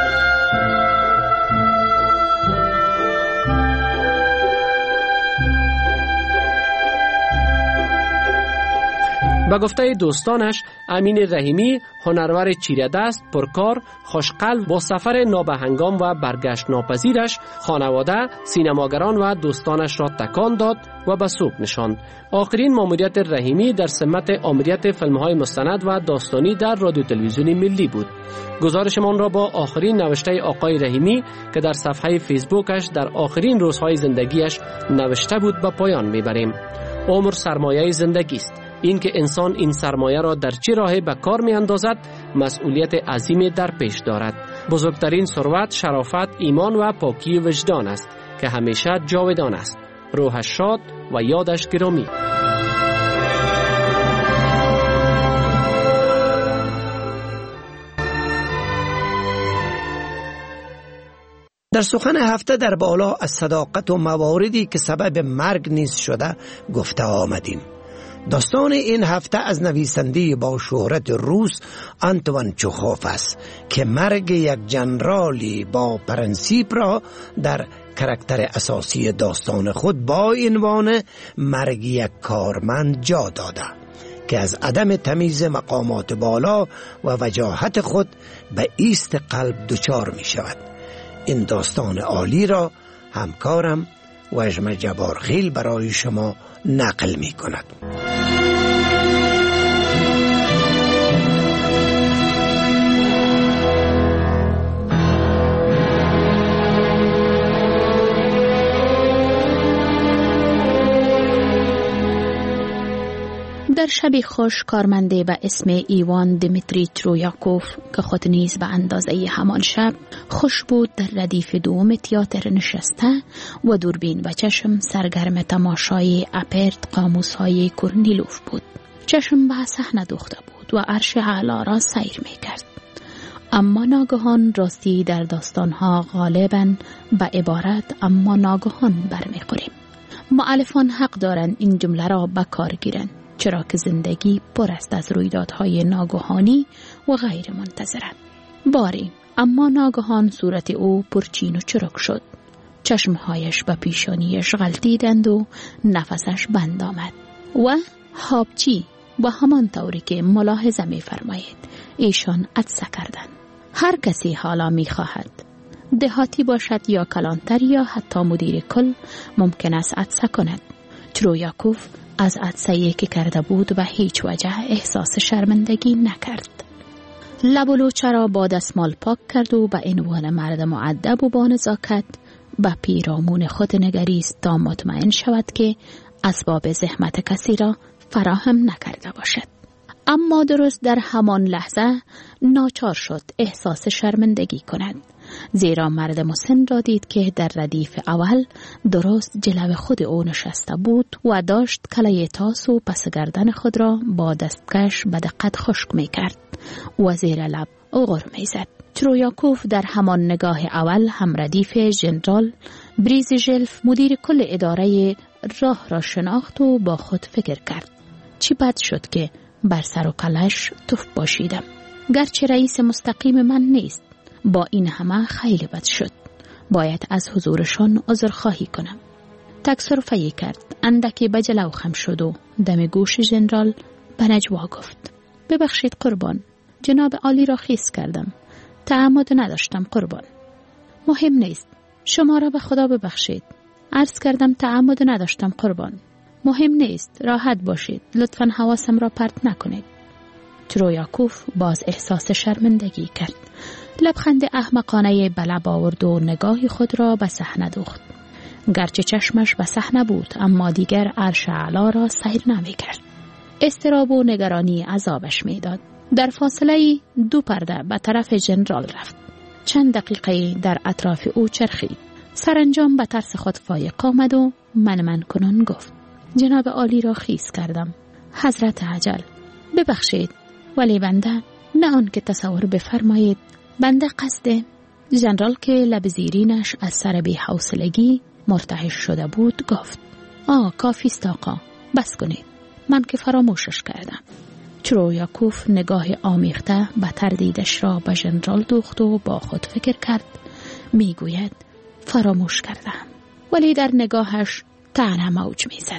به گفته دوستانش امین رحیمی هنرور چیره دست، پرکار، خوشقلب با سفر نابهنگام و برگشت ناپذیرش خانواده، سینماگران و دوستانش را تکان داد و به سوق نشاند. آخرین ماموریت رحیمی در سمت آمریت فیلم‌های مستند و داستانی در رادیو تلویزیونی ملی بود. گزارشمان را با آخرین نوشته آقای رحیمی که در صفحه فیسبوکش در آخرین روزهای زندگیش نوشته بود به پایان میبریم. عمر سرمایه زندگی است. این که انسان این سرمایه را در چه راهی به کار می اندازد مسئولیت عظیمی در پیش دارد. بزرگترین ثروت شرافت، ایمان و پاکی وجدان است که همیشه جاودان است. روحش شاد و یادش گرامی. در سخن هفته در بالا از صداقت و مواردی که سبب مرگ نیز شده گفته آمدیم. داستان این هفته از نویسنده با شهرت روس آنتوان چخوف است که مرگ یک جنرالی با پرنسیپ را در کاراکتر اساسی داستان خود با عنوان مرگ یک کارمند جا داده که از عدم تمیز مقامات بالا و وجاهت خود به ایست قلب دچار می شود. این داستان عالی را همکارم وژم جبارخیل برای شما نقل می کند. در شبی خوش کارمنده به اسم ایوان دمیتری ترویاکوف که خود نیز به اندازه همان شب خوش بود در ردیف دوم تئاتر نشسته و دوربین و چشم سرگرم تماشای اپرت قاموس های کورنیلوف بود. چشم به صحنه دوخته بود و عرش اعلی را سیر می کرد. اما ناگهان راستی در داستانها غالباً به عبارت اما ناگهان برمیخوریم. مؤلفان حق دارند این جمله را به کار گیرند، چرا که زندگی پر است از رویدادهای ناگهانی و غیر منتظره. باری اما ناگهان صورت او پرچین و چرک شد. چشمهایش به پیشانیش غلطیدند و نفسش بند آمد و حابچی و همان طوری که ملاحظه می فرمایید ایشان عطسه کردند. هر کسی حالا می خواهد دهاتی باشد یا کلانتر یا حتی مدیر کل ممکن است عطسه کند. ترویاکوف از عطسه‌ای که کرده بود به هیچ وجه احساس شرمندگی نکرد. لب و لوچه را با دستمال پاک کرد و به عنوان مرد مؤدب و با نزاکت به پیرامون خود نگریست تا مطمئن شود که اسباب زحمت کسی را فراهم نکرده باشد. اما درست در همان لحظه ناچار شد احساس شرمندگی کند، زیرا مرد مسن را دید که در ردیف اول درست جلو خود او نشسته بود و داشت کله تاس و پس گردن خود را با دستکش به دقت خشک می کرد و زیر لب غر می زد. ترویاکوف در همان نگاه اول هم ردیف ژنرال بریزیژلف مدیر کل اداره راه را شناخت و با خود فکر کرد چی بد شد که بر سر و کلش توف باشیدم. گرچه رئیس مستقیم من نیست، با این همه خیلی بد شد. باید از حضورشان عذرخواهی کنم. تکسر فیی کرد، اندکی به جلو خم شد و دم گوش ژنرال به نجوا گفت: ببخشید قربان، جناب عالی را خیس کردم. تعمد نداشتم قربان. مهم نیست، شما را به خدا ببخشید. عرض کردم تعمد نداشتم قربان. مهم نیست، راحت باشید، لطفاً حواسم را پرت نکنید. ترویاکوف باز احساس شرمندگی کرد. لبخند احمقانه به لب آورد و نگاه خود را به صحنه دوخت. گرچه چشمش به صحنه بود، اما دیگر عرش اعلی را سیر نمی کرد. اضطراب و نگرانی عذابش می داد. در فاصله دو پرده به طرف ژنرال رفت. چند دقیقه در اطراف او چرخید. سرانجام به ترس خود فایق آمد و من من کنان گفت: جناب عالی را خیس کردم. حضرت عجل، ببخشید، ولی بنده نه آن که تصور بفرمایید. بنده قصد. ژنرال که لب زیرینش از سر بی حوصلگی مرتعش شده بود گفت: آه کافیست آقا، بس کنید، من که فراموشش کردم. ترویاکوف نگاه آمیخته به تردیدش را به ژنرال دوخت و با خود فکر کرد میگوید فراموش کردم، ولی در نگاهش طعنه موج میزد.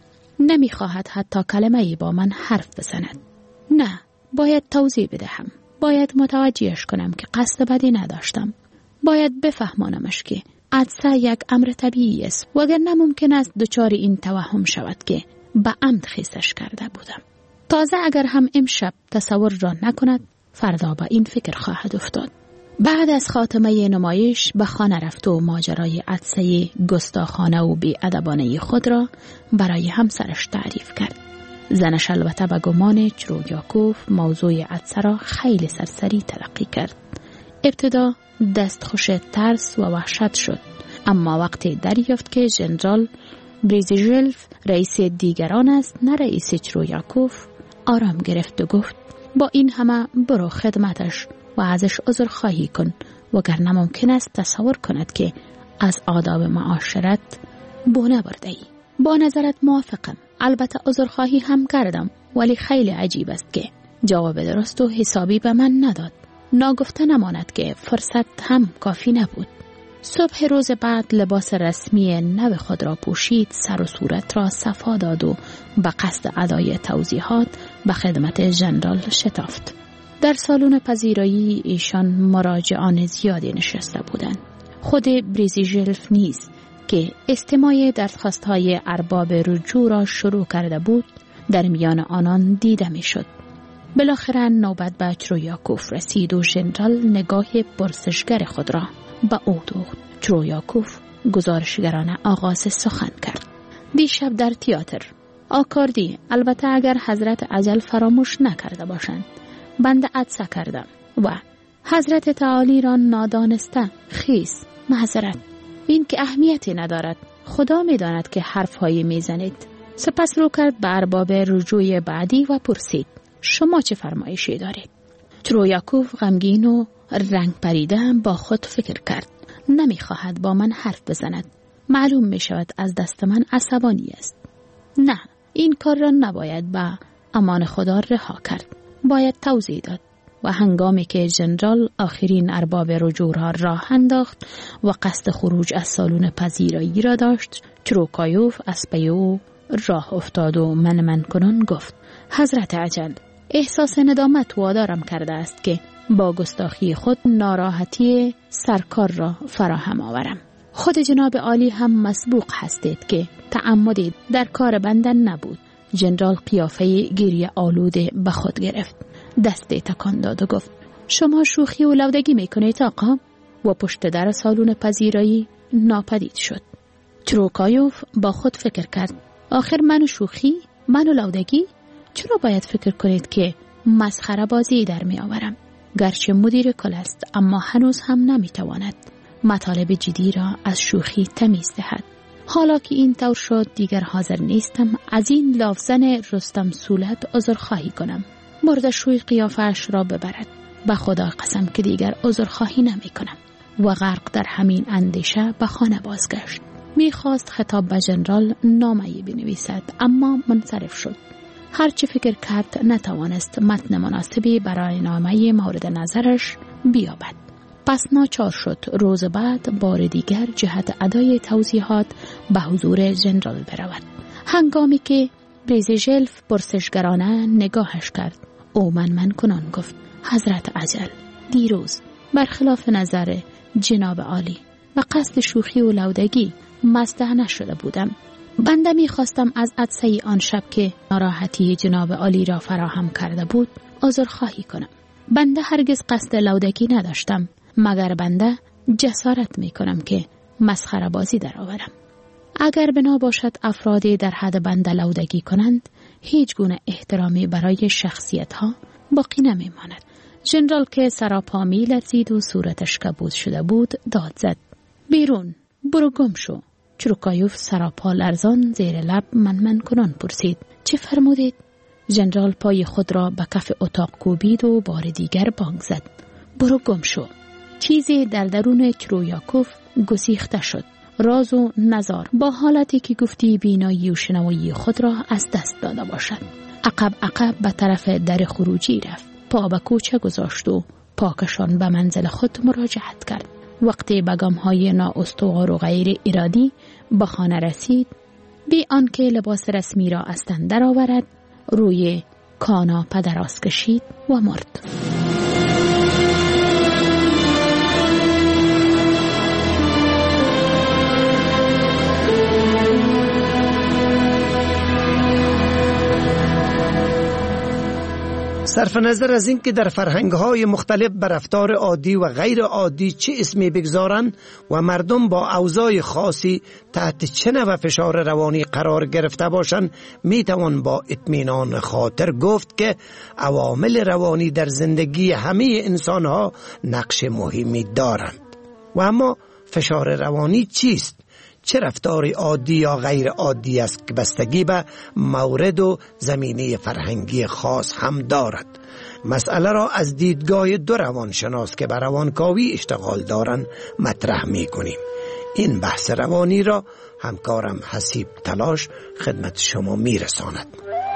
نمیخواهد حتی کلمه‌ای با من حرف بزند. نه، باید توضیح بدهم. باید متوجهش کنم که قصد بدی نداشتم. باید بفهمانمش که عطسه یک امر طبیعی است، وگرنه ممکن است دچار این توهم شود که به عمد خیسش کرده بودم. تازه اگر هم امشب تصور را نکند، فردا به این فکر خواهد افتاد. بعد از خاتمه نمایش به خانه رفت و ماجرای عطسه گستاخانه و بی‌ادبانه خود را برای همسرش تعریف کرد. زنش البته به گمان ترویاکوف موضوع عطسه را خیلی سرسری تلقی کرد. ابتدا دستخوش ترس و وحشت شد، اما وقتی دریافت که ژنرال بریزیژلف رئیس دیگران است نه رئیس ترویاکوف، آرام گرفت و گفت: با این همه برو خدمتش و ازش عذر خواهی کن، وگرنه ممکن است تصور کند که از آداب معاشرت بونه برده ای. با نظرت موافقم. البته عذرخواهی هم کردم، ولی خیلی عجیب است که جواب درست و حسابی به من نداد. ناگفته نماند که فرصت هم کافی نبود. صبح روز بعد لباس رسمی نو خود را پوشید، سر و صورت را صفا داد و به قصد ادای توضیحات به خدمت ژنرال شتافت. در سالن پذیرایی ایشان مراجعان زیادی نشسته بودند. خود بریزیژلف نیز که استماع درخواست‌های ارباب رجوع را شروع کرده بود، در میان آنان دیده می‌شد. بالاخره نوبت به ترویاکوف رسید و ژنرال نگاه پرسشگر خود را به او دوخت. ترویاکوف گزارشگرانه آغاز سخن کرد. دیشب در تئاتر آکاردی، البته اگر حضرت عجل فراموش نکرده باشند، بنده عطسه کردم و حضرت تعالی را نادانسته خیس معذرت. این که اهمیتی ندارد، خدا می داند که حرفهایی می زنید. سپس رو کرد به ارباب رجوع بعدی و پرسید: شما چه فرمایشی دارید؟ ترویاکوف غمگین و رنگ پریده با خود فکر کرد. نمی خواهد با من حرف بزند. معلوم می شود از دست من عصبانی است. نه، این کار را نباید به امان خدا رها کرد. باید توضیح داد. و هنگامی که ژنرال آخرین ارباب رجوع را راه انداخت و قصد خروج از سالن پذیرایی را داشت، تروکایوف از پی او راه افتاد و من من کنان گفت: حضرت عجل، احساس ندامت وادارم کرده است که با گستاخی خود ناراحتی سرکار را فراهم آورم. خود جناب عالی هم مسبوق هستید که تعمدی در کار بنده نبود. جنرال قیافه گریه آلوده به خود گرفت. دستی تکان داد و گفت شما شوخی و لودگی میکنید آقا؟ و پشت در سالن پذیرایی ناپدید شد. تروکایوف با خود فکر کرد آخر من شوخی؟ من لودگی؟ چرا باید فکر کنید که مسخره بازی در می آورم؟ گرچه مدیر کل است اما هنوز هم نمی تواند مطالب جدی را از شوخی تمیز دهد. حالا که این طور شد دیگر حاضر نیستم از این لافزن رستم سولت عذرخواهی کنم. مردشوی قیافش را ببرد. به خدا قسم که دیگر عذرخواهی نمی کنم. و غرق در همین اندیشه به خانه بازگشت. میخواست خطاب به جنرال نامه‌ای بنویسد اما منصرف شد. هرچی فکر کرد نتوانست متن مناسبی برای نامه مورد نظرش بیابد. پس ناچار شد روز بعد بار دیگر جهت ادای توضیحات به حضور جنرال برود. هنگامی که بریزژلف پرسشگرانه نگاهش کرد او من من کنان گفت حضرت عجل دیروز برخلاف نظر جناب عالی و قصد شوخی و لودگی مزده نشده بودم. بنده می خواستم از عطسه آن شب که ناراحتی جناب عالی را فراهم کرده بود عذرخواهی کنم. بنده هرگز قصد لودگی نداشتم مگر بنده جسارت می کنم که مسخره بازی در آورم. اگر بنا باشد افرادی در حد بنده لودگی کنند هیچ گونه احترامی برای شخصیت ها باقی نمی ماند. جنرال که سراپا می لرزید و صورتش کبود شده بود داد زد بیرون برو گم شو. چروکایوف سراپا لرزان زیر لب من من کنان پرسید چه فرمودید؟ جنرال پای خود را به کف اتاق کوبید و بار دیگر بانگ زد برو گم شو. چیزی در درون چرویاکوف گسیخته شد. راز و نزار با حالتی که گفتی بینایی و شنوایی خود را از دست داده باشد. عقب عقب به طرف در خروجی رفت. پا به کوچه گذاشت و پاکشان به منزل خود مراجعت کرد. وقتی به گام‌های نااستوار و غیر ارادی به خانه رسید بی آنکه لباس رسمی را از تن درآورد روی کاناپه دراز کشید و مرد. صرف نظر از این که در فرهنگ‌های مختلف بر رفتار عادی و غیر عادی چه اسمی بگذارند و مردم با اوضاع خاصی تحت چه نوع فشار روانی قرار گرفته باشند میتوان با اطمینان خاطر گفت که عوامل روانی در زندگی همه انسان‌ها نقش مهمی دارند. و اما فشار روانی چیست؟ چه رفتاری عادی یا غیر عادی است که بستگی به مورد و زمینه فرهنگی خاص هم دارد. مسئله را از دیدگاه دو روانشناس که به روانکاوی اشتغال دارند مطرح می کنیم. این بحث روانی را همکارم حسیب تلاش خدمت شما می رساند.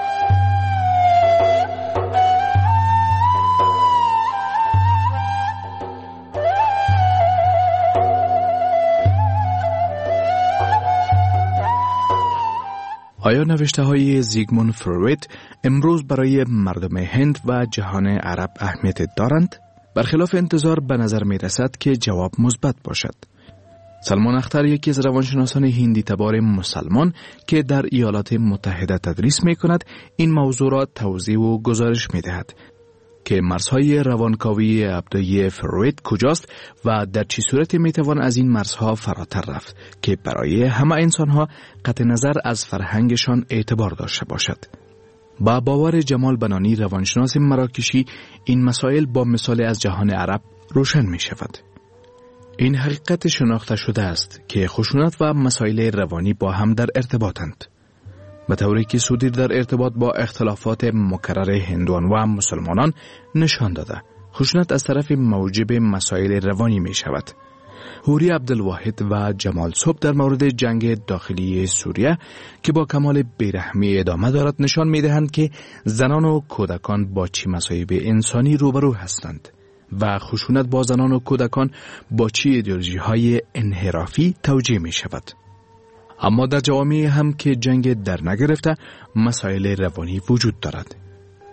آیا نوشته های زیگموند فروید امروز برای مردم هند و جهان عرب اهمیت دارند؟ برخلاف انتظار به نظر می رسد که جواب مثبت باشد. سلمان اختر یکی از روانشناسان هندی تبار مسلمان که در ایالات متحده تدریس می کند این موضوع را توضیح و گزارش می دهد که مرزهای روانکاوی ابداعی فروید کجاست و در چه صورت می توان از این مرزها فراتر رفت که برای همه انسانها قطع نظر از فرهنگشان اعتبار داشته باشد. با باور جمال بنانی روانشناس مراکشی این مسائل با مثال از جهان عرب روشن می شود. این حقیقت شناخته شده است که خشونت و مسائل روانی با هم در ارتباطند. به طوری که سودی در ارتباط با اختلافات مکرر هندوان و مسلمانان نشان داده خشونت از طرف موجب مسائل روانی می شود. حوری عبدالواحد و جمال صبح در مورد جنگ داخلی سوریه که با کمال بیرحمی ادامه دارد نشان می دهند که زنان و کودکان با چه مصایب انسانی روبرو هستند و خشونت با زنان و کودکان با چه ایدئولوژی های انحرافی توجیه می شود. اما در جوامع هم که جنگ در نگرفته مسائل روانی وجود دارد.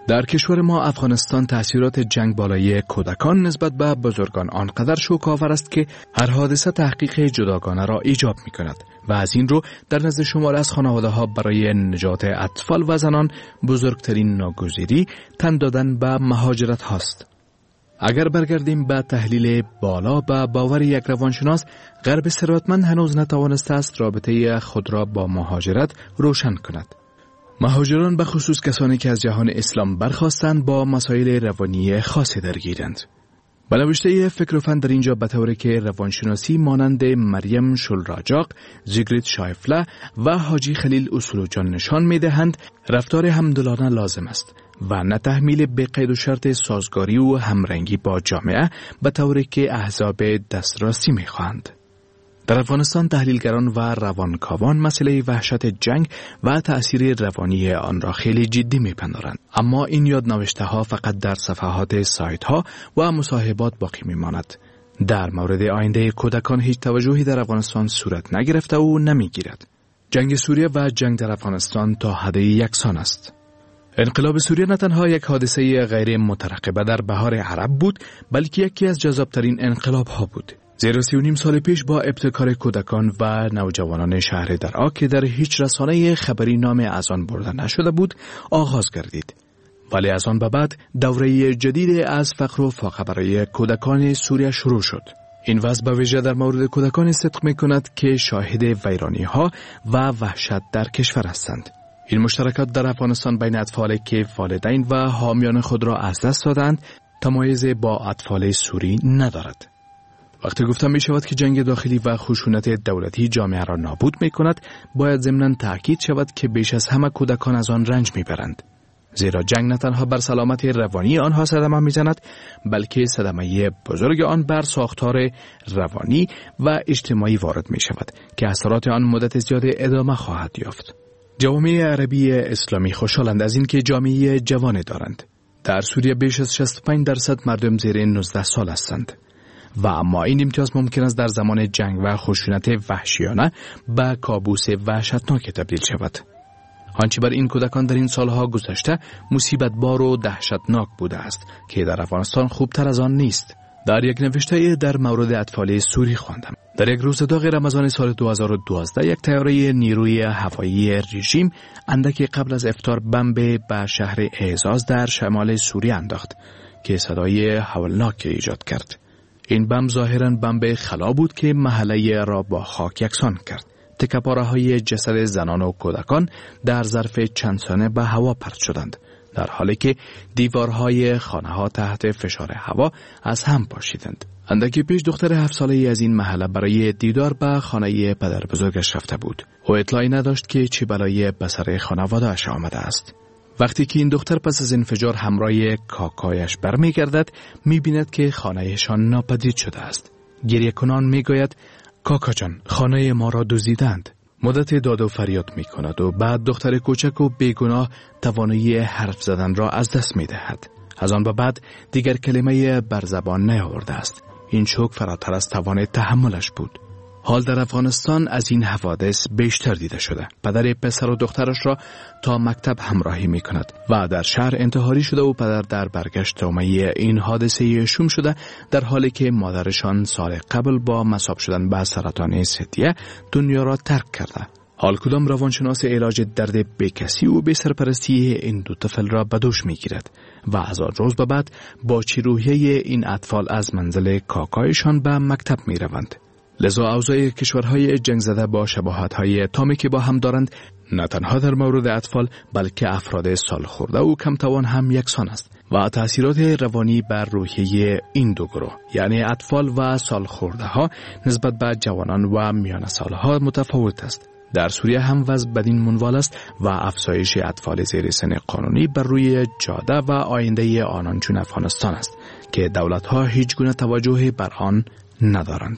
در کشور ما افغانستان تأثیرات جنگ بالای کودکان نسبت به بزرگان آنقدر شوک‌آور است که هر حادثه تحقیق جداگانه را ایجاب می کند و از این رو در نزد شمار از خانواده ها برای نجات اطفال و زنان بزرگترین ناگزیری تن دادن به مهاجرت هاست. اگر برگردیم به تحلیل بالا به باور یک روانشناس، غرب ثروتمند هنوز نتوانسته است رابطه خود را با مهاجرت روشن کند. مهاجران به خصوص کسانی که از جهان اسلام برخاستند با مسائل روانی خاصی درگیرند. به نوشته فکر و فن در اینجا به طوری که روانشناسی مانند مریم شلراجاق، زیگریت شایفله و حاجی خلیل اصولوجان نشان می‌دهند رفتار همدلانه لازم است و نه تحمیل به قید و شرط سازگاری و همرنگی با جامعه به طوری که احزاب دسترسی می‌خواهند. در افغانستان تحلیلگران و روانکاوان مسئله وحشت جنگ و تأثیر روانی آن را خیلی جدی می‌پندارند، اما این یادنوشته‌ها فقط در صفحات سایت‌ها و مصاحبات باقی می‌ماند. در مورد آینده کودکان هیچ توجهی در افغانستان صورت نگرفته و نمی‌گیرد. جنگ سوریه و جنگ در افغانستان تا حد یکسان است. انقلاب سوریه نه تنها یک حادثه غیر مترقبه در بهار عرب بود، بلکه یکی از جذاب‌ترین انقلاب‌ها بود. زیرا سی و نیم سال پیش با ابتکار کودکان و نوجوانان شهر درعا که در هیچ رسانه خبری نام از آن برده نشده بود آغاز گردید. ولی از آن به بعد دوره جدید از فقر و فاقه برای کودکان سوریه شروع شد. این وضع به ویژه در مورد کودکان صدق می کند که شاهد ویرانی ها و وحشت در کشور هستند. این مشترکات در افغانستان بین اطفالی که والدین و حامیان خود را از دست دادند تمایز با اطفال سوری ندارد. وقتی گفتم می شود که جنگ داخلی و خشونت دولتی جامعه را نابود می کند، باید ضمناً تأکید شود که بیش از همه کودکان از آن رنج می برند. زیرا جنگ نه تنها بر سلامت روانی آنها صدمه می زند، بلکه صدمه بزرگ آن بر ساختار روانی و اجتماعی وارد می شود که اثرات آن مدت زیاد ادامه خواهد یافت. جوامع عربی اسلامی خوشحالند از این که جامعه جوان دارند. در سوریه بیش از شصت و پنج درصد مردم زیر نوزده سال هستند. و اما این امتیاز ممکن است در زمان جنگ و خشونت وحشیانه به کابوس وحشتناک تبدیل شود. آنچه بر این کودکان در این سالها گذشته مصیبت بار و دهشتناک بوده است که در افغانستان خوبتر از آن نیست. در یک نوشته در مورد اطفال سوری خواندم. در یک روز داغ رمضان سال دو هزار و دوازده یک طیاره نیروی هوایی رژیم اندکی قبل از افطار بمب به شهر اعزاز در شمال سوریه انداخت که صدای هولناک ایجاد کرد. این بمب ظاهراً بمب خلا بود که محله را با خاک یکسان کرد. تکه‌پاره‌های جسد زنان و کودکان در ظرف چند ثانیه به هوا پرت شدند، در حالی که دیوارهای خانه‌ها تحت فشار هوا از هم پاشیدند. اندکی پیش دختر هفت ساله‌ای از این محله برای دیدار به خانه پدر بزرگش رفته بود. او اطلاعی نداشت که چه بلایی به سر خانواده‌اش آمده است. وقتی که این دختر پس از انفجار همراه کاکایش برمیگردد، می‌بیند که خانه‌شان ناپدید شده است. گریه کنان میگوید کاکا جان، خانه ما را دزدیدند. مدت داد و فریاد میکند و بعد دختر کوچک و بیگناه توانایی حرف زدن را از دست میدهد. از آن به بعد دیگر کلمه بر زبان نیاورده است. این شوک فراتر از توان تحملش بود. حال در افغانستان از این حوادث بیشتر دیده شده. پدر پسر و دخترش را تا مکتب همراهی می کند و در شهر انتحاری شده و پدر در برگشت تومه این حادثه شوم شده، در حالی که مادرشان سال قبل با مصاب شدن به سرطان ثدیه دنیا را ترک کرده. حال کدام روانشناس علاج درد بیکسی و بی سرپرستی این دو طفل را به دوش می گیرد و از آن روز به بعد با چی روحیه این اطفال از منزل کاکایشان به مکتب می روند. لذا اوضاع کشورهای جنگ زده با شباهت‌های تامی که با هم دارند، نه تنها در مورد اطفال بلکه افراد سالخورده و کمتوان هم یکسان است و تأثیرات روانی بر روحیه این دو گروه، یعنی اطفال و سالخورده ها، نسبت به جوانان و میان سالها متفاوت است. در سوریه هم وضع بدین منوال است و افزایش اطفال زیر سن قانونی بر روی جاده و آینده آنان چون افغانستان است که دولت‌ها هیچ گونه توجهی بر آن ندارند.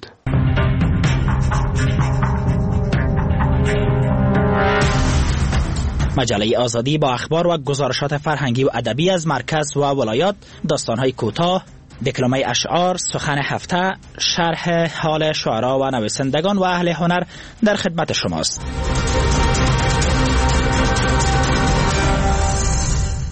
مجله آزادی با اخبار و گزارشات فرهنگی و ادبی از مرکز و ولایات، داستان‌های کوتاه، دکلمه اشعار، سخن هفته، شرح حال شعرا و نویسندگان و اهل هنر در خدمت شماست.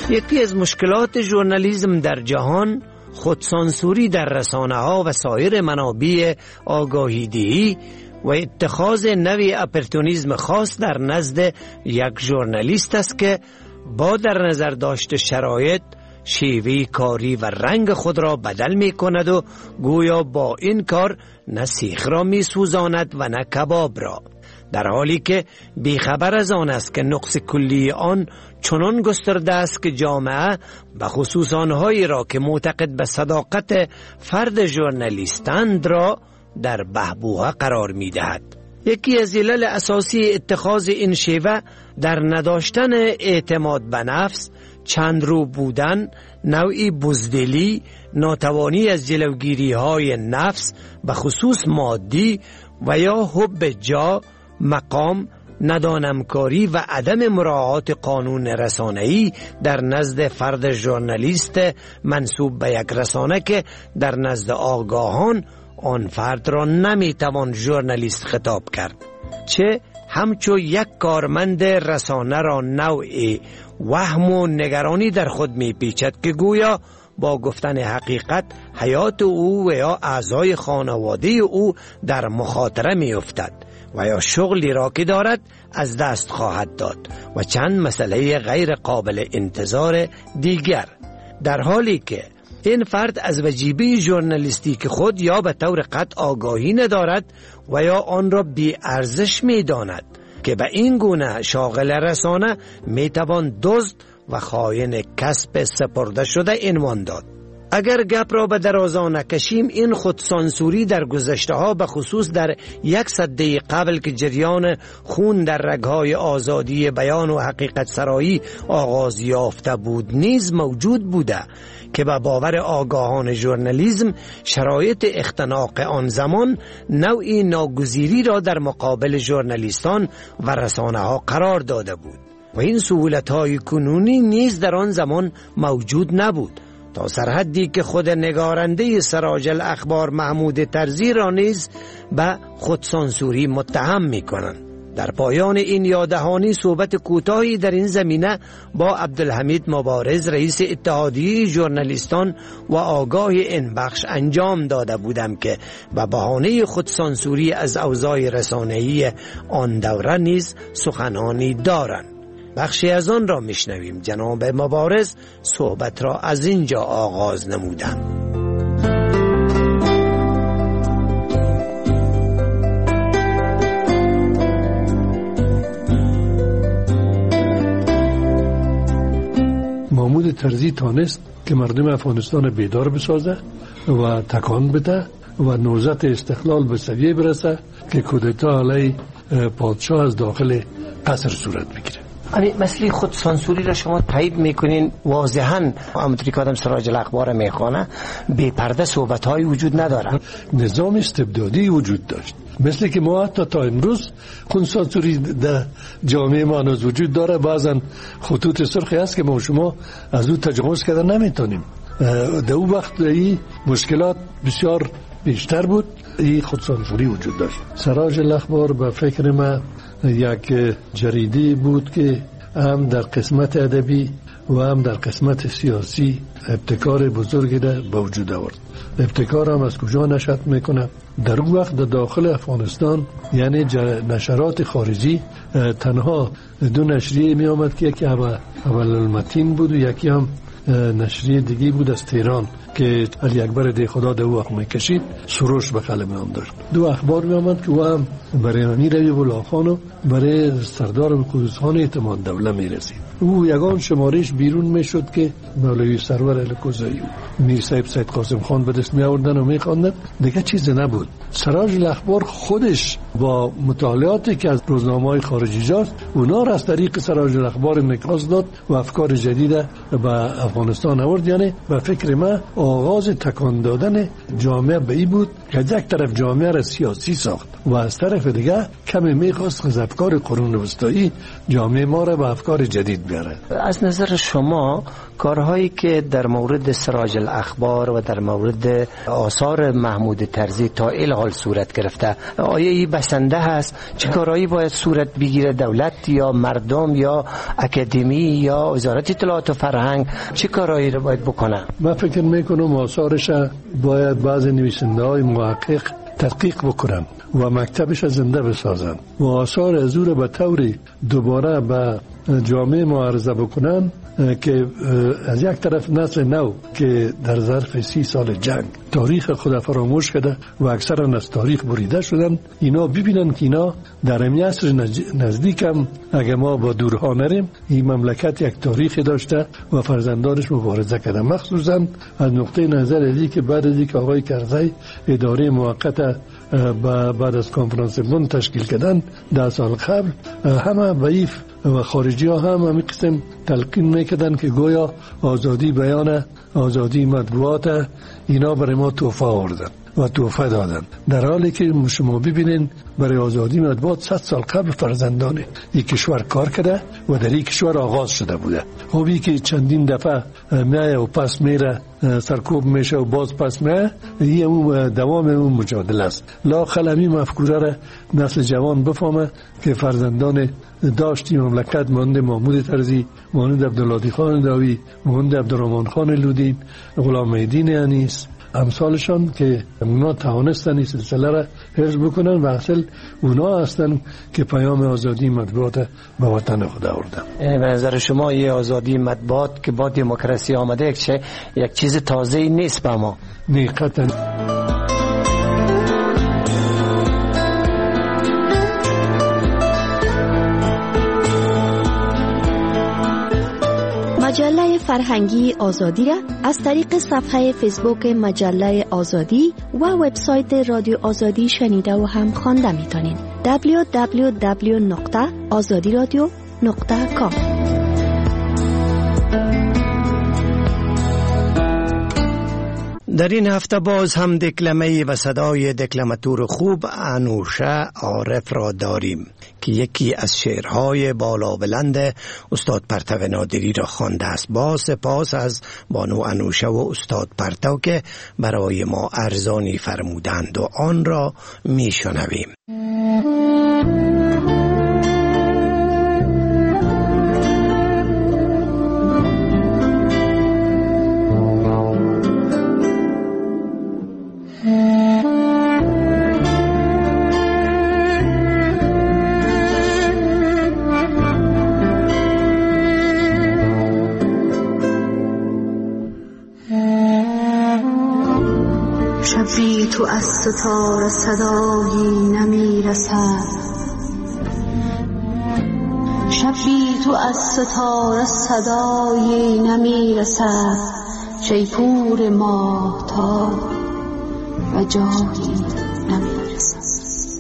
یکی از مشکلات ژورنالیسم در جهان خودسانسوری در رسانه ها و سایر منابع آگاهیدهی و اتخاذ نوع اپورتونیسم خاص در نزد یک ژورنالیست است که با در نظر داشت شرایط شیوه کاری و رنگ خود را بدل می کند و گویا با این کار نه سیخ را می سوزاند و نه کباب را، در حالی که بیخبر از آن است که نقص کلی آن چنان گسترده است که جامعه به خصوص آنهایی را که معتقد به صداقت فرد ژورنالیستند را در بحبوحه قرار می دهد. یکی از علل اساسی اتخاذ این شیوه در نداشتن اعتماد به نفس، چند رو بودن، نوعی بزدلی، ناتوانی از جلوگیری های نفس به خصوص مادی و یا حب جا، مقام، ندانمکاری و عدم مراعات قانون رسانه‌ای در نزد فرد ژورنالیست منسوب به یک رسانه که در نزد آگاهان آن فرد را نمیتوان ژورنالیست خطاب کرد، چه همچو یک کارمند رسانه را نوعی وهم و نگرانی در خود میپیچد که گویا با گفتن حقیقت حیات او و یا اعضای خانواده او در مخاطره میافتد و یا شغلی را که دارد از دست خواهد داد و چند مسئله غیر قابل انتظار دیگر، در حالی که این فرد از وجیبه ژورنالیستیک خود یا به طور قطع آگاهی ندارد و یا آن را بی ارزش می داند که به این گونه شاغل رسانه می توان دزد و خائن کسب سپرده شده عنوان داد. اگر گپ را به درازا نکشیم، این خودسانسوری در گذشته ها به خصوص در یک سده قبل که جریان خون در رگهای آزادی بیان و حقیقت سرایی آغاز یافته بود نیز موجود بوده که به باور آگاهان ژورنالیسم شرایط اختناق آن زمان نوعی ناگزیری را در مقابل ژورنالیستان و رسانه ها قرار داده بود و این سهولت های کنونی نیز در آن زمان موجود نبود، تا سرحدی که خود نگارنده سراج الاخبار محمود طرزی را نیز به خودسانسوری متهم می کنند. در پایان این یاددهانی صحبت کوتاهی در این زمینه با عبدالحمید مبارز رئیس اتحادیه ژورنالیستان و آگاه این بخش انجام داده بودم که به بهانه خودسانسوری از اوضاع رسانه‌ای آن دوره نیز سخنانی دارند. بخشی از آن را میشنویم. جناب مبارز صحبت را از اینجا آغاز نمودند. محمود طرزی تانست که مردم افغانستان بیدار بسازه و تکان بده و نوزت استقلال به سویه برسه که کودتا علیه پادشاه از داخل قصر صورت بگیره. همین مسئله خود سانسوری را شما تایید میکنین؟ واضحاً همونطوری که آدم سراج الاخبار میخوانه بی پرده صحبت های وجود نداره. نظام استبدادی وجود داشت، مثل که ما حتی تا امروز خود سانسوری در جامعه ما هنوز وجود داره. بعضا خطوط سرخی هست که ما شما از او تجاوز کردن نمیتونیم. در اون وقت این مشکلات بسیار بیشتر بود، این خود سانسوری وجود داشت. سراج الاخبار به فکر ما یک جریده بود که هم در قسمت ادبی و هم در قسمت سیاسی ابتکار بزرگی را به وجود آورد. ابتکار هم از کجا نشأت میکنه؟ در اون وقت در داخل افغانستان یعنی نشرات خارجی تنها دو نشریه می آمد که یکی اول المتین بود و یکی هم نشریه دیگه بود از تهران که علی اکبر دی خدا در وقت میکشید، سروش به قلم نام داشت. دو اخبار می آمد که او هم برای امیر علی الله خان و برای سردار قدوس خان اعتماد دوله می رسید. او یگان شمارش بیرون می شد که مولوی سرور الکوزایی و میر صاحب سید قاسم خان به دست می آوردن و می خواندن، دیگه چیز نبود. سراج الاخبار خودش با مطالعاتی که از روزنامه‌های خارجی جاست، اونا را از طریق سراج الاخبار انعکاس داد و افکار جدید به افغانستان آورد. یعنی به فکر من آغاز تکان دادن جامعه به این بود که یک طرف جامعه را سیاسی ساخت و از طرف دیگه کمی میخواست از افکار قرون وسطایی جامعه ما را به افکار جدید بیاره. از نظر شما کارهایی که در مورد سراج الاخبار و در مورد آثار محمود طرزی تا الحال صورت گرفته، آیا این بسنده هست؟ چه کارهایی باید صورت بگیره؟ دولت یا مردم یا اکادمی یا وزارت اطلاعات و فرهنگ فرهنگ چه کارهایی رو باید بکنه؟ من فکر میکنم آثارش باید بعض نویسنده های محقق تحقیق بکنن و مکتبش زنده بسازن و آثار از او را به طوری دوباره به جامعه معرضه بکنن که از یک طرف نسل نو که در ظرف سی سال جنگ تاریخ خود فراموش کرده و اکثرا از تاریخ بریده شدن، اینا ببینن که اینا در این عصر نزدیک هم اگه ما با دورها نریم این مملکت یک تاریخی داشته و فرزندانش مبارزه کرده، مخصوصا از نقطه نظر ازی که بعد ازی که آقای کرزی اداره موقت بعد از کنفرانس بن تشکیل کردن ده سال قبل، همه ضعیف و خارجی ها هم همین قسم تلقین میکردن که گویا آزادی بیان، آزادی مطبوعات اینا برای ما تحفه آوردن و تحفه دادن، در حالی که شما ببینین برای آزادی مطبوعات صد سال قبل فرزندان این کشور کار کرده و در این کشور آغاز شده بوده. خوبی که چندین دفعه میایه و پس میره سرکوب میشه و باز پس میایه، این اون دوام اون مجادله است. لا خلمی مفکوره را نسل جوان بفهمه که فرزندان داشتی مملکت مانند محمود طرزی، مانند عبدالعالی خان داوی، مانند عبدالرحمن خان لودین، غلام الدین انیس، امثالشان که اونا توانستن این سلسله را حفظ بکنن و اصل اونا هستن که پیام آزادی مطبوعات به وطن خود آوردن. یعنی به نظر شما یه آزادی مطبوعات که با دموکراسی آمده یک, یک چیز تازه‌ای نیست به ما؟ نه قطعا. مجله فرهنگی آزادی را از طریق صفحه فیسبوک مجله آزادی و وبسایت رادیو آزادی شنیده و هم خوانده میتونین. دبلیو دبلیو دبلیو نقطه آزادی رادیو نقطه کام. در این هفته باز هم دکلمه و صدای دکلماتور خوب انوشه عارف را داریم که یکی از شعرهای بالا بلند استاد پرتو نادری را خوانده است. با سپاس از بانو انوشه و استاد پرتو که برای ما ارزانی فرمودند و آن را می شنویم. شبی تو از ستاره صدایی نمی رسد، شبی تو از ستاره صدایی نمی رسد، شیپور ماهتاب و جایی نمی رسد.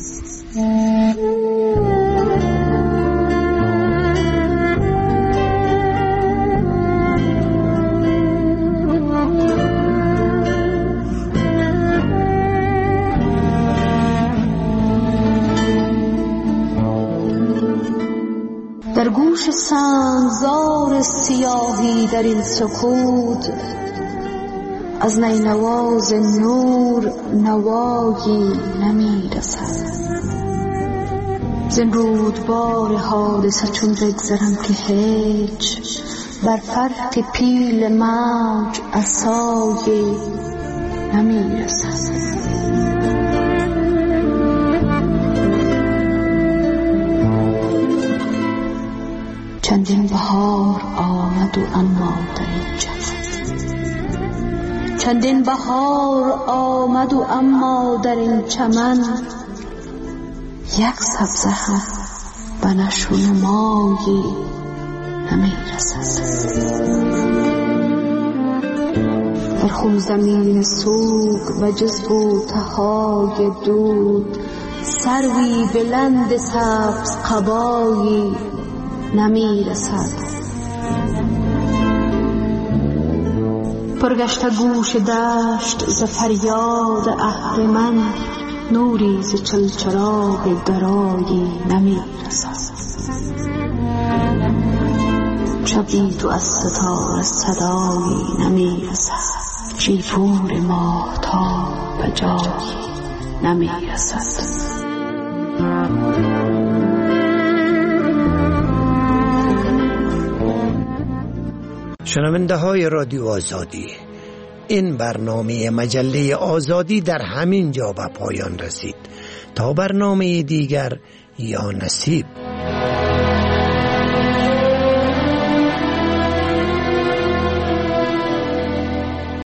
در گوش سنگزار سیاهی در این سکوت، از نینواز نور نوایی نمی رسد. زین رودبار حادثه چون بگذرم که هیچ بر فرق پیل موج عصایی نمی رسد. چندین بهار آمد و اما در این چمن، چندین بهار آمد و اما در این چمن، یک سبزه هم به نشو نمایی نمی رسد. در خون زمین سوگ و جز بوتهای دود، سروی بلند سبز قبایی نمی رسد. پرگشت گوش دشت ز فریاد اهرمن، نوری ز چلچراغ درایی نمی رسد. شبی تو از ستاره صدایی نمی رسد، شیپور ماهتاب به جایی نمی رسد. شنونده های رادیو آزادی، این برنامه مجله آزادی در همین جا به پایان رسید. تا برنامه دیگر یا نصیب.